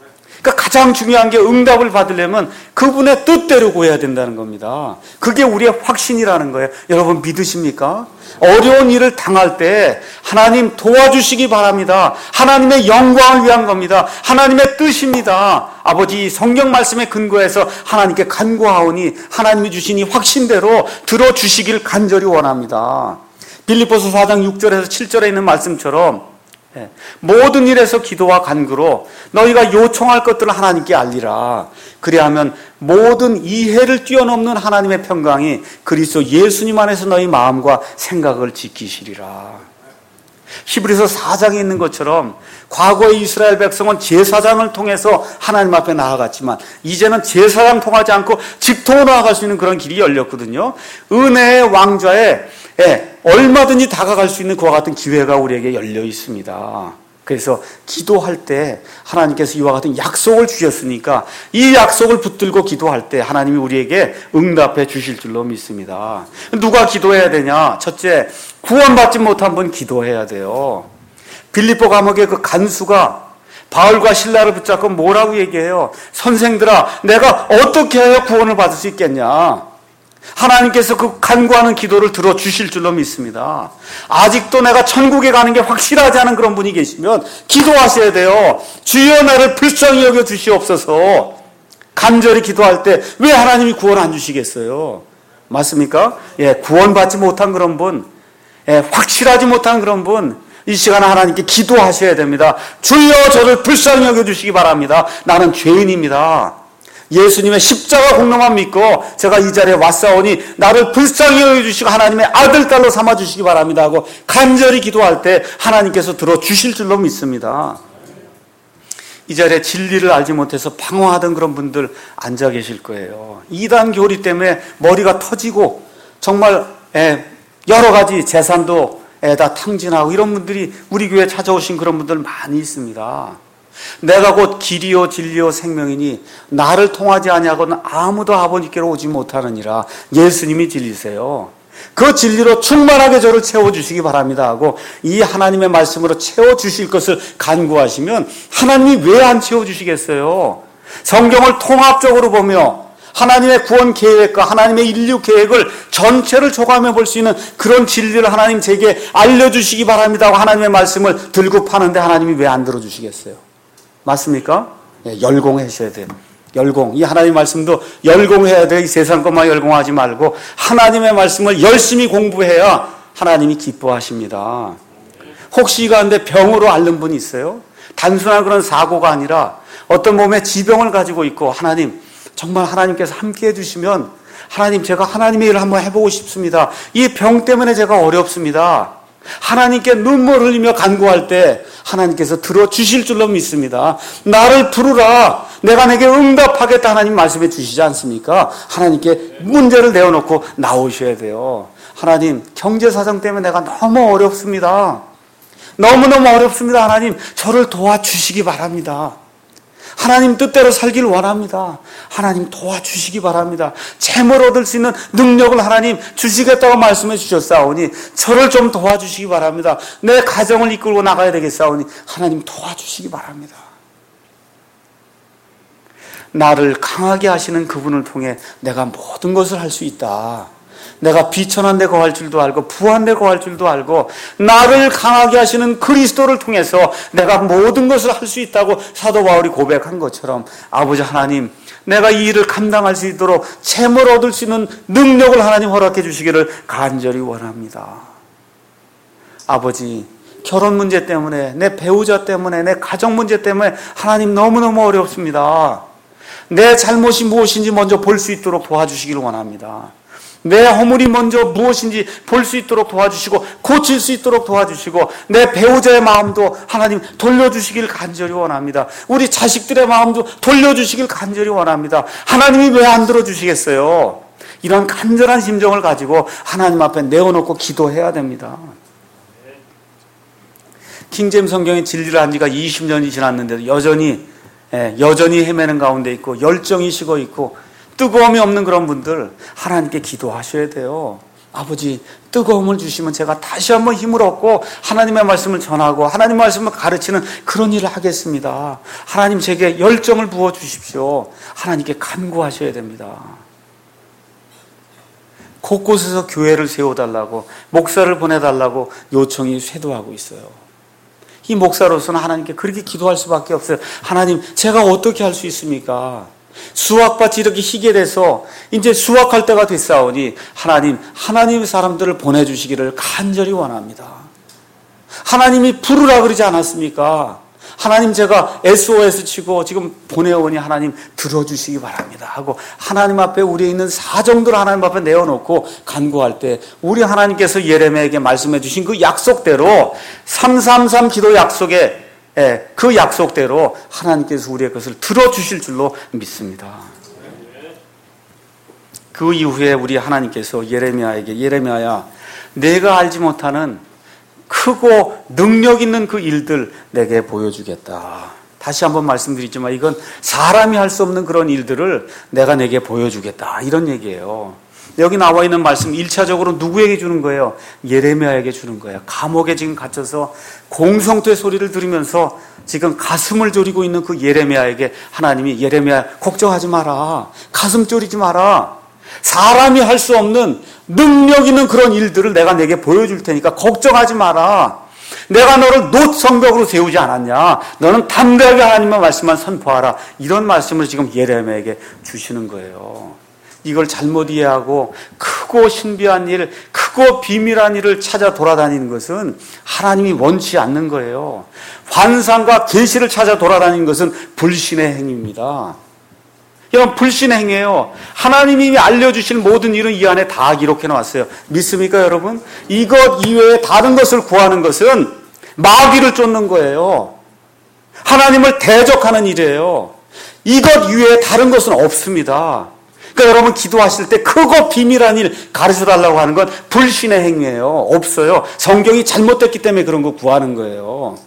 그러니까 가장 중요한 게 응답을 받으려면 그분의 뜻대로 구해야 된다는 겁니다. 그게 우리의 확신이라는 거예요. 여러분 믿으십니까? 어려운 일을 당할 때 하나님 도와주시기 바랍니다. 하나님의 영광을 위한 겁니다. 하나님의 뜻입니다. 아버지 성경 말씀에 근거해서 하나님께 간구하오니 하나님이 주신 이 확신대로 들어주시길 간절히 원합니다. 빌립보서 4장 6절에서 7절에 있는 말씀처럼 모든 일에서 기도와 간구로 너희가 요청할 것들을 하나님께 알리라. 그리하면 모든 이해를 뛰어넘는 하나님의 평강이 그리스도 예수님 안에서 너희 마음과 생각을 지키시리라. 히브리서 4장에 있는 것처럼 과거의 이스라엘 백성은 제사장을 통해서 하나님 앞에 나아갔지만 이제는 제사장 통하지 않고 직통으로 나아갈 수 있는 그런 길이 열렸거든요. 은혜의 왕좌에 얼마든지 다가갈 수 있는 그와 같은 기회가 우리에게 열려 있습니다. 그래서 기도할 때 하나님께서 이와 같은 약속을 주셨으니까 이 약속을 붙들고 기도할 때 하나님이 우리에게 응답해 주실 줄로 믿습니다. 누가 기도해야 되냐? 첫째, 구원받지 못한 분 기도해야 돼요. 빌립보 감옥의 그 간수가 바울과 실라를 붙잡고 뭐라고 얘기해요? 선생들아, 내가 어떻게 해야 구원을 받을 수 있겠냐? 하나님께서 그 간구하는 기도를 들어주실 줄로 믿습니다. 아직도 내가 천국에 가는 게 확실하지 않은 그런 분이 계시면 기도하셔야 돼요. 주여 나를 불쌍히 여겨 주시옵소서. 간절히 기도할 때 왜 하나님이 구원 안 주시겠어요? 맞습니까? 구원받지 못한 그런 분, 확실하지 못한 그런 분, 이 시간에 하나님께 기도하셔야 됩니다. 주여 저를 불쌍히 여겨 주시기 바랍니다. 나는 죄인입니다. 예수님의 십자가 공로만 믿고 제가 이 자리에 왔사오니 나를 불쌍히 여겨주시고 하나님의 아들, 딸로 삼아주시기 바랍니다 하고 간절히 기도할 때 하나님께서 들어주실 줄로 믿습니다. 이 자리에 진리를 알지 못해서 방황하던 그런 분들 앉아 계실 거예요. 이단 교리 때문에 머리가 터지고 정말 여러 가지 재산도 다 탕진하고 이런 분들이 우리 교회에 찾아오신 그런 분들 많이 있습니다. 내가 곧 길이요 진리요 생명이니 나를 통하지 아니하고는 아무도 아버지께로 오지 못하느니라. 예수님이 진리세요. 그 진리로 충만하게 저를 채워주시기 바랍니다 하고 이 하나님의 말씀으로 채워주실 것을 간구하시면 하나님이 왜 안 채워주시겠어요? 성경을 통합적으로 보며 하나님의 구원 계획과 하나님의 인류 계획을 전체를 조감해 볼 수 있는 그런 진리를 하나님 제게 알려주시기 바랍니다 하고 하나님의 말씀을 들고 파는데 하나님이 왜 안 들어주시겠어요? 맞습니까? 열공하셔야 돼요. 열공. 이 하나님의 말씀도 열공해야 돼요. 이 세상 것만 열공하지 말고 하나님의 말씀을 열심히 공부해야 하나님이 기뻐하십니다. 혹시 이 가운데 병으로 앓는 분이 있어요? 단순한 그런 사고가 아니라 어떤 몸에 지병을 가지고 있고 하나님, 정말 하나님께서 함께 해주시면 하나님 제가 하나님의 일을 한번 해보고 싶습니다. 이 병 때문에 제가 어렵습니다. 하나님께 눈물 흘리며 간구할 때 하나님께서 들어주실 줄로 믿습니다. 나를 부르라. 내가 내게 응답하겠다 하나님 말씀해 주시지 않습니까? 하나님께 문제를 내어놓고 나오셔야 돼요. 하나님 경제사정 때문에 내가 너무 어렵습니다. 너무너무 어렵습니다. 하나님 저를 도와주시기 바랍니다. 하나님 뜻대로 살길 원합니다. 하나님 도와주시기 바랍니다. 재물 얻을 수 있는 능력을 하나님 주시겠다고 말씀해 주셨사오니 저를 좀 도와주시기 바랍니다. 내 가정을 이끌고 나가야 되겠사오니 하나님 도와주시기 바랍니다. 나를 강하게 하시는 그분을 통해 내가 모든 것을 할 수 있다. 내가 비천한 데 거할 줄도 알고 부한 데 거할 줄도 알고 나를 강하게 하시는 그리스도를 통해서 내가 모든 것을 할 수 있다고 사도 바울이 고백한 것처럼 아버지 하나님, 내가 이 일을 감당할 수 있도록 재물 얻을 수 있는 능력을 하나님 허락해 주시기를 간절히 원합니다. 아버지, 결혼 문제 때문에, 내 배우자 때문에, 내 가정 문제 때문에 하나님 너무너무 어렵습니다. 내 잘못이 무엇인지 먼저 볼 수 있도록 도와주시기를 원합니다. 내 허물이 먼저 무엇인지 볼 수 있도록 도와주시고 고칠 수 있도록 도와주시고 내 배우자의 마음도 하나님 돌려주시길 간절히 원합니다. 우리 자식들의 마음도 돌려주시길 간절히 원합니다. 하나님이 왜 안 들어주시겠어요? 이런 간절한 심정을 가지고 하나님 앞에 내어놓고 기도해야 됩니다. 킹제임스 성경의 진리를 한 지가 20년이 지났는데도 여전히 헤매는 가운데 있고 열정이 식어 있고 뜨거움이 없는 그런 분들 하나님께 기도하셔야 돼요. 아버지, 뜨거움을 주시면 제가 다시 한번 힘을 얻고 하나님의 말씀을 전하고 하나님의 말씀을 가르치는 그런 일을 하겠습니다. 하나님 제게 열정을 부어주십시오. 하나님께 간구하셔야 됩니다. 곳곳에서 교회를 세워달라고, 목사를 보내달라고 요청이 쇄도하고 있어요. 이 목사로서는 하나님께 그렇게 기도할 수밖에 없어요. 하나님, 제가 어떻게 할 수 있습니까? 수확밭이 이렇게 희게 돼서 이제 수확할 때가 됐사오니 하나님 사람들을 보내주시기를 간절히 원합니다. 하나님이 부르라 그러지 않았습니까? 하나님, 제가 SOS 치고 지금 보내오니 하나님 들어주시기 바랍니다 하고 하나님 앞에 우리에 있는 사정들을 하나님 앞에 내어놓고 간구할 때 우리 하나님께서 예레미야에게 말씀해 주신 그 약속대로 333 기도 약속에 그 약속대로 하나님께서 우리의 것을 들어주실 줄로 믿습니다. 그 이후에 우리 하나님께서 예레미야야, 내가 알지 못하는 크고 능력 있는 그 일들 내게 보여주겠다. 다시 한번 말씀드리지만 이건 사람이 할 수 없는 그런 일들을 내가 내게 보여주겠다, 이런 얘기예요. 여기 나와 있는 말씀 1차적으로 누구에게 주는 거예요? 예레미야에게 주는 거예요. 감옥에 지금 갇혀서 공성토의 소리를 들으면서 지금 가슴을 졸이고 있는 그 예레미야에게 하나님이, 예레미야 걱정하지 마라, 가슴 졸이지 마라, 사람이 할 수 없는 능력 있는 그런 일들을 내가 내게 보여줄 테니까 걱정하지 마라. 내가 너를 놋성벽으로 세우지 않았냐, 너는 담대하게 하나님의 말씀만 선포하라, 이런 말씀을 지금 예레미야에게 주시는 거예요. 이걸 잘못 이해하고 크고 신비한 일, 크고 비밀한 일을 찾아 돌아다니는 것은 하나님이 원치 않는 거예요. 환상과 계시를 찾아 돌아다니는 것은 불신의 행위입니다. 이런 불신의 행위예요. 하나님이 알려주신 모든 일은 이 안에 다 기록해 놓았어요. 믿습니까, 여러분? 이것 이외에 다른 것을 구하는 것은 마귀를 쫓는 거예요. 하나님을 대적하는 일이에요. 이것 이외에 다른 것은 없습니다. 그러니까 여러분 기도하실 때 크고 비밀한 일 가르쳐달라고 하는 건 불신의 행위예요. 없어요. 성경이 잘못됐기 때문에 그런 거 구하는 거예요.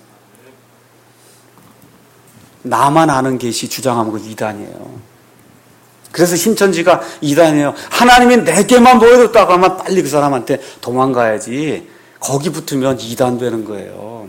나만 아는 계시 주장하는 거 이단이에요. 그래서 신천지가 이단이에요. 하나님이 내게만 보여줬다고 하면 빨리 그 사람한테 도망가야지. 거기 붙으면 이단 되는 거예요.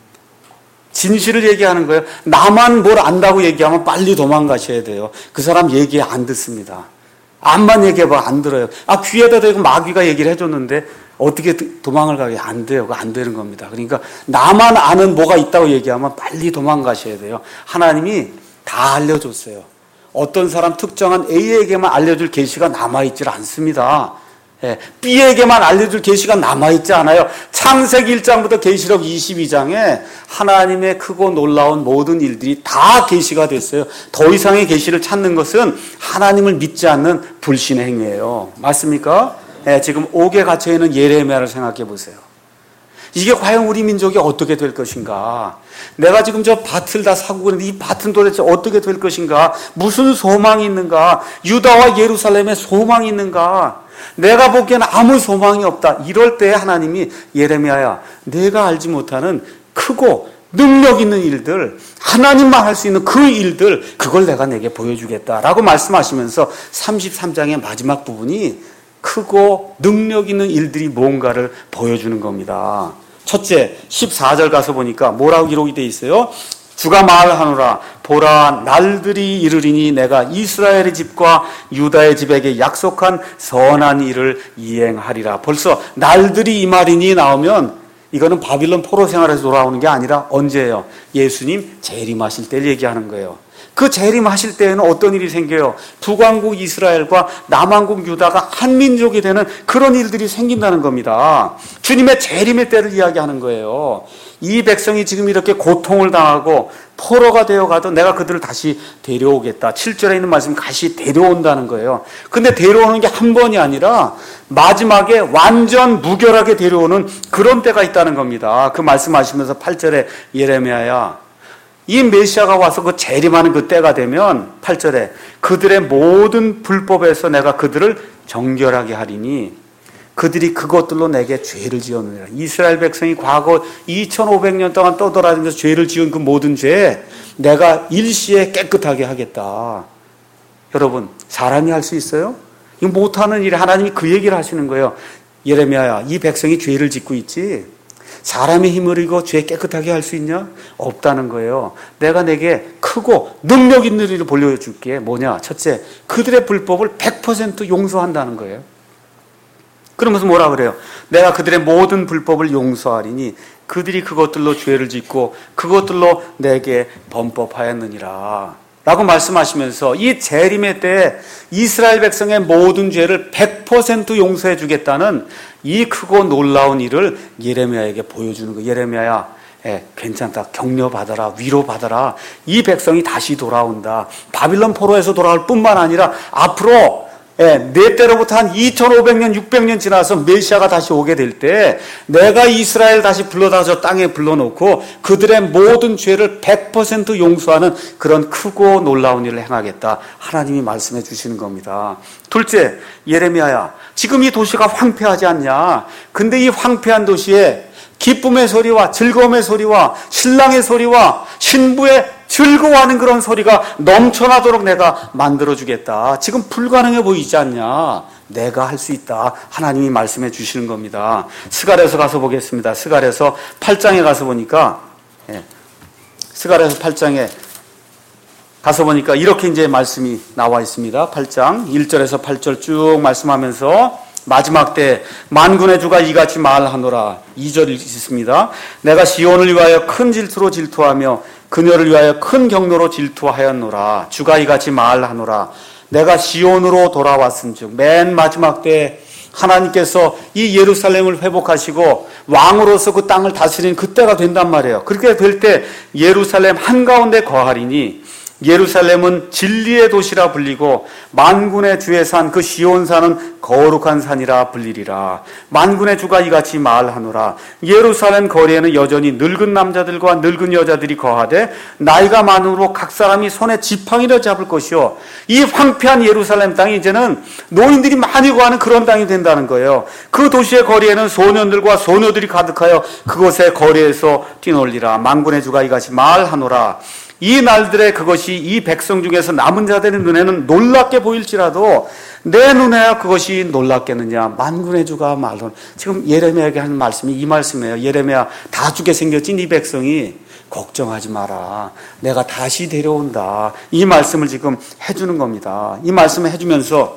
진실을 얘기하는 거예요. 나만 뭘 안다고 얘기하면 빨리 도망가셔야 돼요. 그 사람 얘기 안 듣습니다. 암만 얘기해봐 안 들어요. 귀에다 대고 마귀가 얘기를 해줬는데 어떻게 도망을 가게? 안 돼요. 그거 안 되는 겁니다. 그러니까 나만 아는 뭐가 있다고 얘기하면 빨리 도망가셔야 돼요. 하나님이 다 알려줬어요. 어떤 사람 특정한 A에게만 알려줄 계시가 남아있질 않습니다. B에게만 알려줄 계시가 남아있지 않아요. 창세기 1장부터 계시록 22장에 하나님의 크고 놀라운 모든 일들이 다 계시가 됐어요. 더 이상의 계시를 찾는 것은 하나님을 믿지 않는 불신의 행위예요. 맞습니까? 지금 옥에 갇혀있는 예레미야를 생각해 보세요. 이게 과연 우리 민족이 어떻게 될 것인가? 내가 지금 저 밭을 다 사고 그러는데 이 밭은 도대체 어떻게 될 것인가? 무슨 소망이 있는가? 유다와 예루살렘에 소망이 있는가? 내가 보기에는 아무 소망이 없다. 이럴 때 하나님이 예레미야야, 내가 알지 못하는 크고 능력 있는 일들, 하나님만 할 수 있는 그 일들, 그걸 내가 내게 보여주겠다라고 말씀하시면서 33장의 마지막 부분이 크고 능력 있는 일들이 뭔가를 보여주는 겁니다. 첫째, 14절 가서 보니까 뭐라고 기록이 되어 있어요? 주가 말하노라, 보라, 날들이 이르리니 내가 이스라엘의 집과 유다의 집에게 약속한 선한 일을 이행하리라. 벌써 날들이 이 말이니 나오면 이거는 바빌론 포로 생활에서 돌아오는 게 아니라 언제예요? 예수님 재림하실 때를 얘기하는 거예요. 그 재림하실 때에는 어떤 일이 생겨요? 북왕국 이스라엘과 남왕국 유다가 한 민족이 되는 그런 일들이 생긴다는 겁니다. 주님의 재림의 때를 이야기하는 거예요. 이 백성이 지금 이렇게 고통을 당하고 포로가 되어가도 내가 그들을 다시 데려오겠다. 7절에 있는 말씀, 다시 데려온다는 거예요. 근데 데려오는 게 한 번이 아니라 마지막에 완전 무결하게 데려오는 그런 때가 있다는 겁니다. 그 말씀하시면서 8절에 예레미야야, 이 메시아가 와서 그 재림하는 그 때가 되면 8절에 그들의 모든 불법에서 내가 그들을 정결하게 하리니 그들이 그것들로 내게 죄를 지었느니라. 이스라엘 백성이 과거 2500년 동안 떠돌아다니면서 죄를 지은 그 모든 죄 내가 일시에 깨끗하게 하겠다. 여러분, 사람이 할 수 있어요? 이거 못하는 일에 하나님이 그 얘기를 하시는 거예요. 예레미야야, 이 백성이 죄를 짓고 있지 사람의 힘을 이고 죄 깨끗하게 할 수 있냐? 없다는 거예요. 내가 내게 크고 능력 있는 일을 보여줄게. 뭐냐? 첫째, 그들의 불법을 100% 용서한다는 거예요. 그러면서 뭐라 그래요? 내가 그들의 모든 불법을 용서하리니 그들이 그것들로 죄를 짓고 그것들로 내게 범법하였느니라 라고 말씀하시면서 이 재림의 때에 이스라엘 백성의 모든 죄를 100% 용서해 주겠다는 이 크고 놀라운 일을 예레미야에게 보여주는 거예요. 예레미야야, 괜찮다. 격려받아라. 위로받아라. 이 백성이 다시 돌아온다. 바빌론 포로에서 돌아올 뿐만 아니라 앞으로 내 때로부터 한 2500년, 600년 지나서 메시아가 다시 오게 될 때 내가 이스라엘 다시 불러다 저 땅에 불러놓고 그들의 모든 죄를 100% 용서하는 그런 크고 놀라운 일을 행하겠다. 하나님이 말씀해 주시는 겁니다. 둘째, 예레미야야, 지금 이 도시가 황폐하지 않냐? 근데 이 황폐한 도시에 기쁨의 소리와 즐거움의 소리와 신랑의 소리와 신부의 즐거워하는 그런 소리가 넘쳐나도록 내가 만들어주겠다. 지금 불가능해 보이지 않냐? 내가 할 수 있다. 하나님이 말씀해 주시는 겁니다. 스가랴서 가서 보겠습니다. 스가랴서 8장에 가서 보니까 스가랴서 8장에 가서 보니까 이렇게 이제 말씀이 나와 있습니다. 8장 1절에서 8절 쭉 말씀하면서 마지막 때 만군의 주가 이같이 말하노라. 2절이 있습니다. 내가 시온을 위하여 큰 질투로 질투하며 그녀를 위하여 큰 경로로 질투하였노라. 주가 이같이 말하노라. 내가 시온으로 돌아왔은즉 맨 마지막 때 하나님께서 이 예루살렘을 회복하시고 왕으로서 그 땅을 다스리는 그때가 된단 말이에요. 그렇게 될 때 예루살렘 한가운데 거하리니 예루살렘은 진리의 도시라 불리고 만군의 주의 산 그 시온산은 거룩한 산이라 불리리라. 만군의 주가 이같이 말하노라. 예루살렘 거리에는 여전히 늙은 남자들과 늙은 여자들이 거하되 나이가 많으므로 각 사람이 손에 지팡이를 잡을 것이요. 이 황폐한 예루살렘 땅이 이제는 노인들이 많이 거하는 그런 땅이 된다는 거예요. 그 도시의 거리에는 소년들과 소녀들이 가득하여 그곳의 거리에서 뛰놀리라. 만군의 주가 이같이 말하노라. 이 날들에 그것이 이 백성 중에서 남은 자들의 눈에는 놀랍게 보일지라도 내 눈에야 그것이 놀랍겠느냐. 만군의 주가 말하노라. 지금 예레미야에게 하는 말씀이 이 말씀이에요. 예레미야, 다 죽게 생겼지 이 백성이. 걱정하지 마라. 내가 다시 데려온다. 이 말씀을 지금 해주는 겁니다. 이 말씀을 해주면서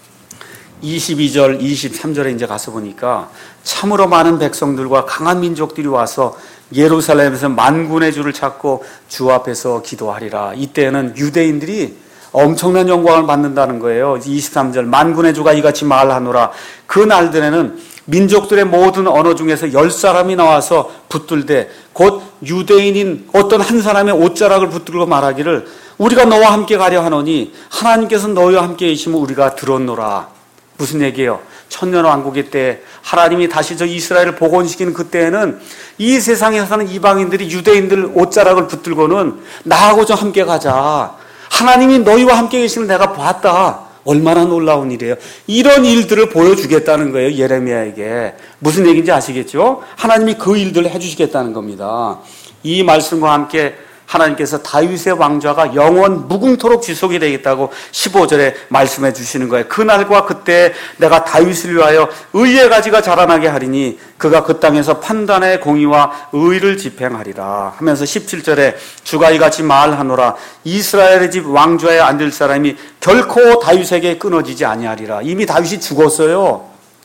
22절, 23절에 이제 가서 보니까 참으로 많은 백성들과 강한 민족들이 와서 예루살렘에서 만군의 주를 찾고 주 앞에서 기도하리라. 이때는 유대인들이 엄청난 영광을 받는다는 거예요. 23절 만군의 주가 이같이 말하노라. 그 날들에는 민족들의 모든 언어 중에서 10사람이 나와서 붙들되 곧 유대인인 어떤 한 사람의 옷자락을 붙들고 말하기를 우리가 너와 함께 가려 하노니 하나님께서 너희와 함께 계시면 우리가 들었노라. 무슨 얘기예요? 천년왕국의 때 하나님이 다시 저 이스라엘을 복원시키는 그때에는 이 세상에 사는 이방인들이 유대인들 옷자락을 붙들고는 나하고 좀 함께 가자. 하나님이 너희와 함께 계시는 내가 봤다. 얼마나 놀라운 일이에요. 이런 일들을 보여주겠다는 거예요. 예레미야에게. 무슨 얘기인지 아시겠죠? 하나님이 그 일들을 해주시겠다는 겁니다. 이 말씀과 함께 하나님께서 다윗의 왕좌가 영원 무궁토록 지속이 되겠다고 15절에 말씀해 주시는 거예요. 그날과 그때 내가 다윗을 위하여 의의 가지가 자라나게 하리니 그가 그 땅에서 판단의 공의와 의를 집행하리라 하면서 17절에 주가 이같이 말하노라. 이스라엘의 집 왕좌에 앉을 사람이 결코 다윗에게 끊어지지 아니하리라. 이미 다윗이 죽었어요.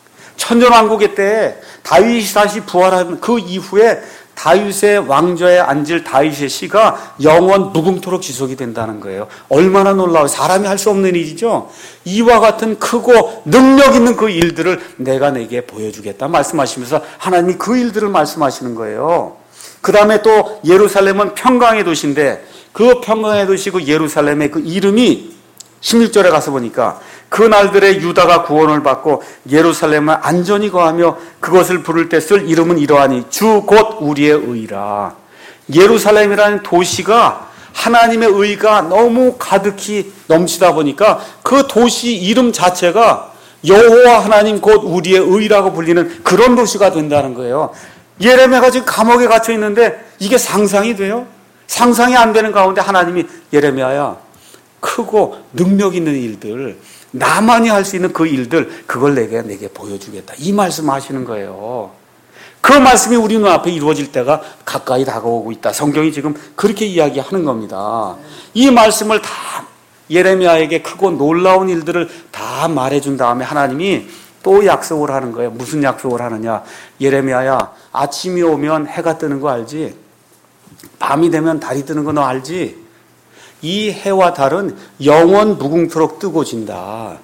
천년왕국의 때 다윗이 다시 부활한 그 이후에 다윗의 왕좌에 앉을 다윗의 씨가 영원 무궁토록 지속이 된다는 거예요. 얼마나 놀라워요. 사람이 할 수 없는 일이죠. 이와 같은 크고 능력 있는 그 일들을 내가 내게 보여주겠다 말씀하시면서 하나님이 그 일들을 말씀하시는 거예요. 그 다음에 또 예루살렘은 평강의 도시인데 그 평강의 도시 그 예루살렘의 그 이름이 16절에 가서 보니까 그 날들에 유다가 구원을 받고 예루살렘을 안전히 거하며 그것을 부를 때 쓸 이름은 이러하니 주 곧 우리의 의라. 예루살렘이라는 도시가 하나님의 의가 너무 가득히 넘치다 보니까 그 도시 이름 자체가 여호와 하나님 곧 우리의 의라고 불리는 그런 도시가 된다는 거예요. 예레미야가 지금 감옥에 갇혀 있는데 이게 상상이 돼요? 상상이 안 되는 가운데 하나님이 예레미야야 크고 능력 있는 일들 나만이 할 수 있는 그 일들, 그걸 내게 보여주겠다. 이 말씀하시는 거예요. 그 말씀이 우리 눈앞에 이루어질 때가 가까이 다가오고 있다. 성경이 지금 그렇게 이야기하는 겁니다. 이 말씀을 다 예레미야에게 크고 놀라운 일들을 다 말해준 다음에 하나님이 또 약속을 하는 거예요. 무슨 약속을 하느냐? 예레미야야, 아침이 오면 해가 뜨는 거 알지? 밤이 되면 달이 뜨는 거 너 알지? 이 해와 달은 영원 무궁토록 뜨고 진다.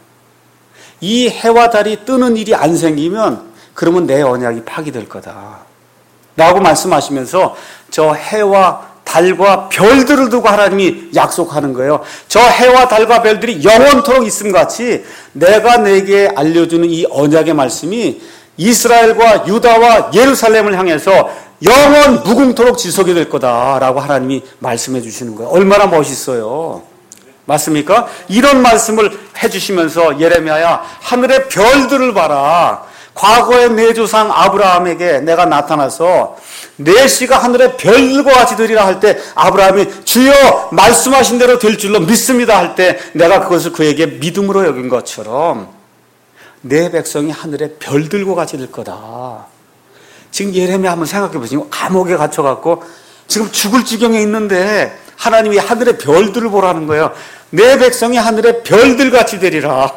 이 해와 달이 뜨는 일이 안 생기면 그러면 내 언약이 파기될 거다. 라고 말씀하시면서 저 해와 달과 별들을 두고 하나님이 약속하는 거예요. 저 해와 달과 별들이 영원토록 있음 같이 내가 내게 알려주는 이 언약의 말씀이 이스라엘과 유다와 예루살렘을 향해서 영원 무궁토록 지속이 될 거다라고 하나님이 말씀해 주시는 거예요. 얼마나 멋있어요. 맞습니까? 이런 말씀을 해주시면서 예레미야야, 하늘의 별들을 봐라. 과거의 내 조상 아브라함에게 내가 나타나서 내 씨가 하늘의 별과 같이 되리라 할 때 아브라함이 주여 말씀하신 대로 될 줄로 믿습니다 할 때 내가 그것을 그에게 믿음으로 여긴 것처럼 내 백성이 하늘의 별들과 같이 될 거다. 지금 예레미야 한번 생각해 보시고 감옥에 갇혀갖고 지금 죽을 지경에 있는데 하나님이 하늘의 별들을 보라는 거예요. 내 백성이 하늘의 별들 같이 되리라.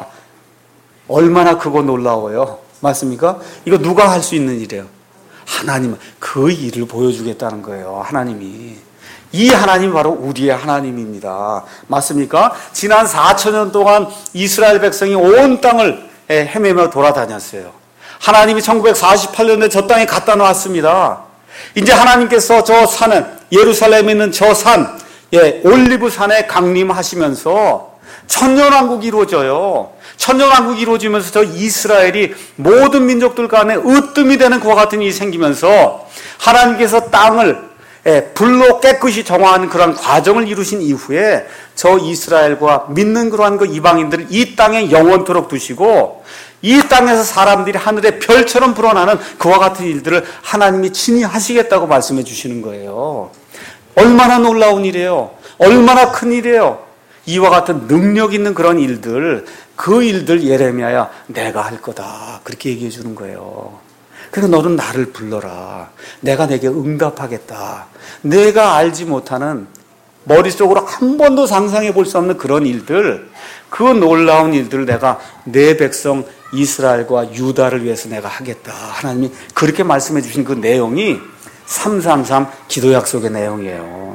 얼마나 크고 놀라워요. 맞습니까? 이거 누가 할 수 있는 일이에요? 하나님은 그 일을 보여주겠다는 거예요. 하나님이. 이 하나님이 바로 우리의 하나님입니다. 맞습니까? 지난 4,000년 동안 이스라엘 백성이 온 땅을 헤매며 돌아다녔어요. 하나님이 1948년에 저 땅에 갖다 놨습니다. 이제 하나님께서 저 산은 예루살렘에 있는 저 산, 올리브산에 강림하시면서 천년왕국이 이루어져요. 천년왕국이 이루어지면서 저 이스라엘이 모든 민족들 간에 으뜸이 되는 그와 같은 일이 생기면서 하나님께서 땅을 불로 깨끗이 정화하는 그런 과정을 이루신 이후에 저 이스라엘과 믿는 그러한 그 이방인들을 이 땅에 영원토록 두시고 이 땅에서 사람들이 하늘의 별처럼 불어나는 그와 같은 일들을 하나님이 친히 하시겠다고 말씀해 주시는 거예요. 얼마나 놀라운 일이에요. 얼마나 큰 일이에요. 이와 같은 능력 있는 그런 일들, 그 일들 예레미야야 내가 할 거다. 그렇게 얘기해 주는 거예요. 그러니까 너는 나를 불러라. 내가 내게 응답하겠다. 내가 알지 못하는 머릿속으로 한 번도 상상해 볼 수 없는 그런 일들, 그 놀라운 일들을 내가 내 백성 이스라엘과 유다를 위해서 내가 하겠다. 하나님이 그렇게 말씀해 주신 그 내용이 333 기도 약속의 내용이에요.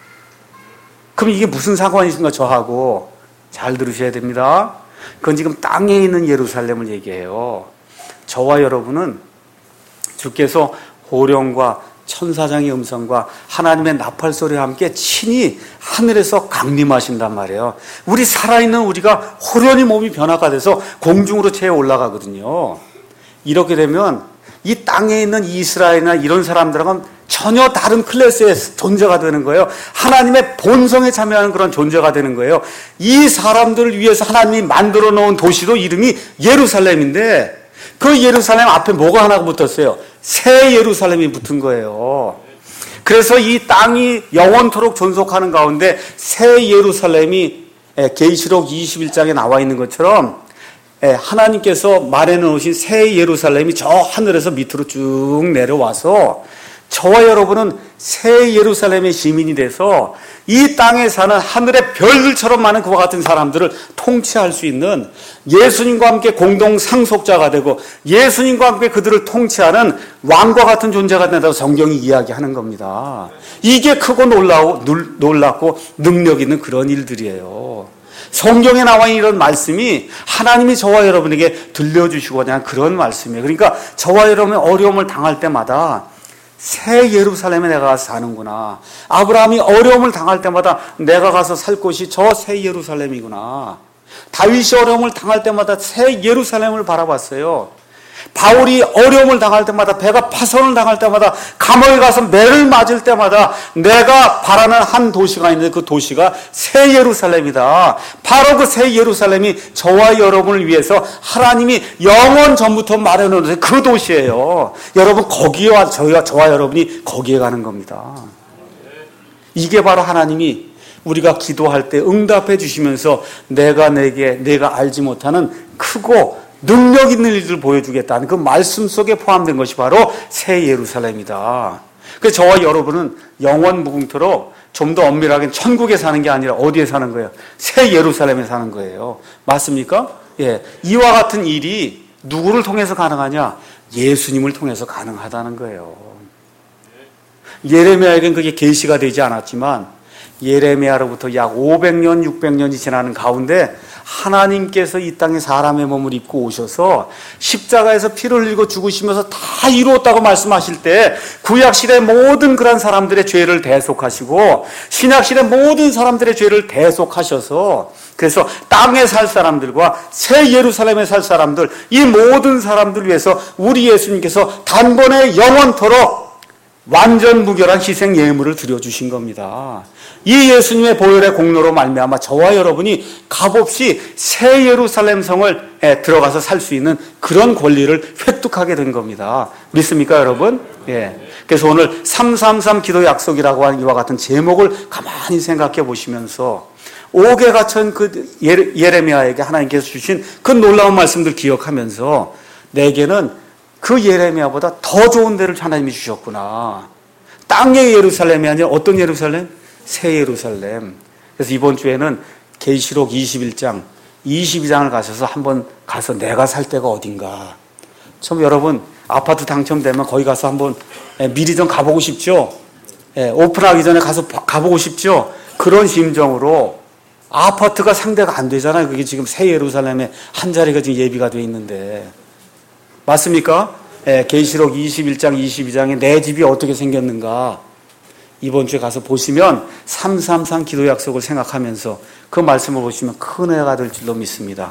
그럼 이게 무슨 상관이 있습니까? 저하고. 잘 들으셔야 됩니다. 그건 지금 땅에 있는 예루살렘을 얘기해요. 저와 여러분은 주께서 호령과 천사장의 음성과 하나님의 나팔 소리와 함께 친히 하늘에서 강림하신단 말이에요. 우리 살아있는 우리가 호련히 몸이 변화가 돼서 공중으로 채 올라가거든요. 이렇게 되면 이 땅에 있는 이스라엘이나 이런 사람들하고는 전혀 다른 클래스의 존재가 되는 거예요. 하나님의 본성에 참여하는 그런 존재가 되는 거예요. 이 사람들을 위해서 하나님이 만들어 놓은 도시도 이름이 예루살렘인데 그 예루살렘 앞에 뭐가 하나 붙었어요? 새 예루살렘이 붙은 거예요. 그래서 이 땅이 영원토록 존속하는 가운데 새 예루살렘이 계시록 21장에 나와 있는 것처럼 하나님께서 말해 놓으신 새 예루살렘이 저 하늘에서 밑으로 쭉 내려와서 저와 여러분은 새 예루살렘의 시민이 돼서 이 땅에 사는 하늘의 별들처럼 많은 그와 같은 사람들을 통치할 수 있는 예수님과 함께 공동 상속자가 되고 예수님과 함께 그들을 통치하는 왕과 같은 존재가 된다고 성경이 이야기하는 겁니다. 이게 크고 놀랍고 능력 있는 그런 일들이에요. 성경에 나와 있는 이런 말씀이 하나님이 저와 여러분에게 들려주시고자 하는 그런 말씀이에요. 그러니까 저와 여러분이 어려움을 당할 때마다 새 예루살렘에 내가 가서 사는구나. 아브라함이 어려움을 당할 때마다 내가 가서 살 곳이 저 새 예루살렘이구나. 다윗이 어려움을 당할 때마다 새 예루살렘을 바라봤어요. 바울이 어려움을 당할 때마다, 배가 파손을 당할 때마다, 감옥에 가서 매를 맞을 때마다 내가 바라는 한 도시가 있는데 그 도시가 새 예루살렘이다. 바로 그 새 예루살렘이 저와 여러분을 위해서 하나님이 영원 전부터 마련해놓은 그 도시예요. 여러분 거기에 저와 여러분이 거기에 가는 겁니다. 이게 바로 하나님이 우리가 기도할 때 응답해 주시면서 내가 알지 못하는 크고 능력 있는 일들을 보여주겠다는 그 말씀 속에 포함된 것이 바로 새 예루살렘이다. 그래서 저와 여러분은 영원 무궁토록 좀 더 엄밀하게 천국에 사는 게 아니라 어디에 사는 거예요? 새 예루살렘에 사는 거예요. 맞습니까? 예. 이와 같은 일이 누구를 통해서 가능하냐? 예수님을 통해서 가능하다는 거예요. 예레미야에겐 그게 계시가 되지 않았지만 예레미야로부터 약 500년, 600년이 지나는 가운데 하나님께서 이 땅에 사람의 몸을 입고 오셔서 십자가에서 피를 흘리고 죽으시면서 다 이루었다고 말씀하실 때 구약시대 모든 그런 사람들의 죄를 대속하시고 신약시대 모든 사람들의 죄를 대속하셔서 그래서 땅에 살 사람들과 새 예루살렘에 살 사람들 이 모든 사람들 위해서 우리 예수님께서 단번에 영원토록 완전 무결한 희생 예물을 드려주신 겁니다. 이 예수님의 보혈의 공로로 말미암아 저와 여러분이 값없이 새 예루살렘 성을 들어가서 살 수 있는 그런 권리를 획득하게 된 겁니다. 믿습니까 여러분? 예. 그래서 오늘 333 기도 약속이라고 하는 이와 같은 제목을 가만히 생각해 보시면서 옥에 갇힌 그 예레미야에게 하나님께서 주신 그 놀라운 말씀들 기억하면서 내게는 그 예레미야보다 더 좋은 데를 하나님이 주셨구나. 땅의 예루살렘이 아니라 어떤 예루살렘? 새 예루살렘. 그래서 이번 주에는 계시록 21장, 22장을 가셔서 한번 가서 내가 살 데가 어딘가. 참 여러분 아파트 당첨되면 거기 가서 한번 미리 좀 가보고 싶죠? 오픈하기 전에 가서 가보고 싶죠? 그런 심정으로 아파트가 상대가 안 되잖아요. 그게 지금 새 예루살렘에 한 자리가 지금 예비가 돼 있는데. 맞습니까? 계시록 21장, 22장에 내 집이 어떻게 생겼는가 이번 주에 가서 보시면 333 기도 약속을 생각하면서 그 말씀을 보시면 큰 은혜가 될 줄로 믿습니다.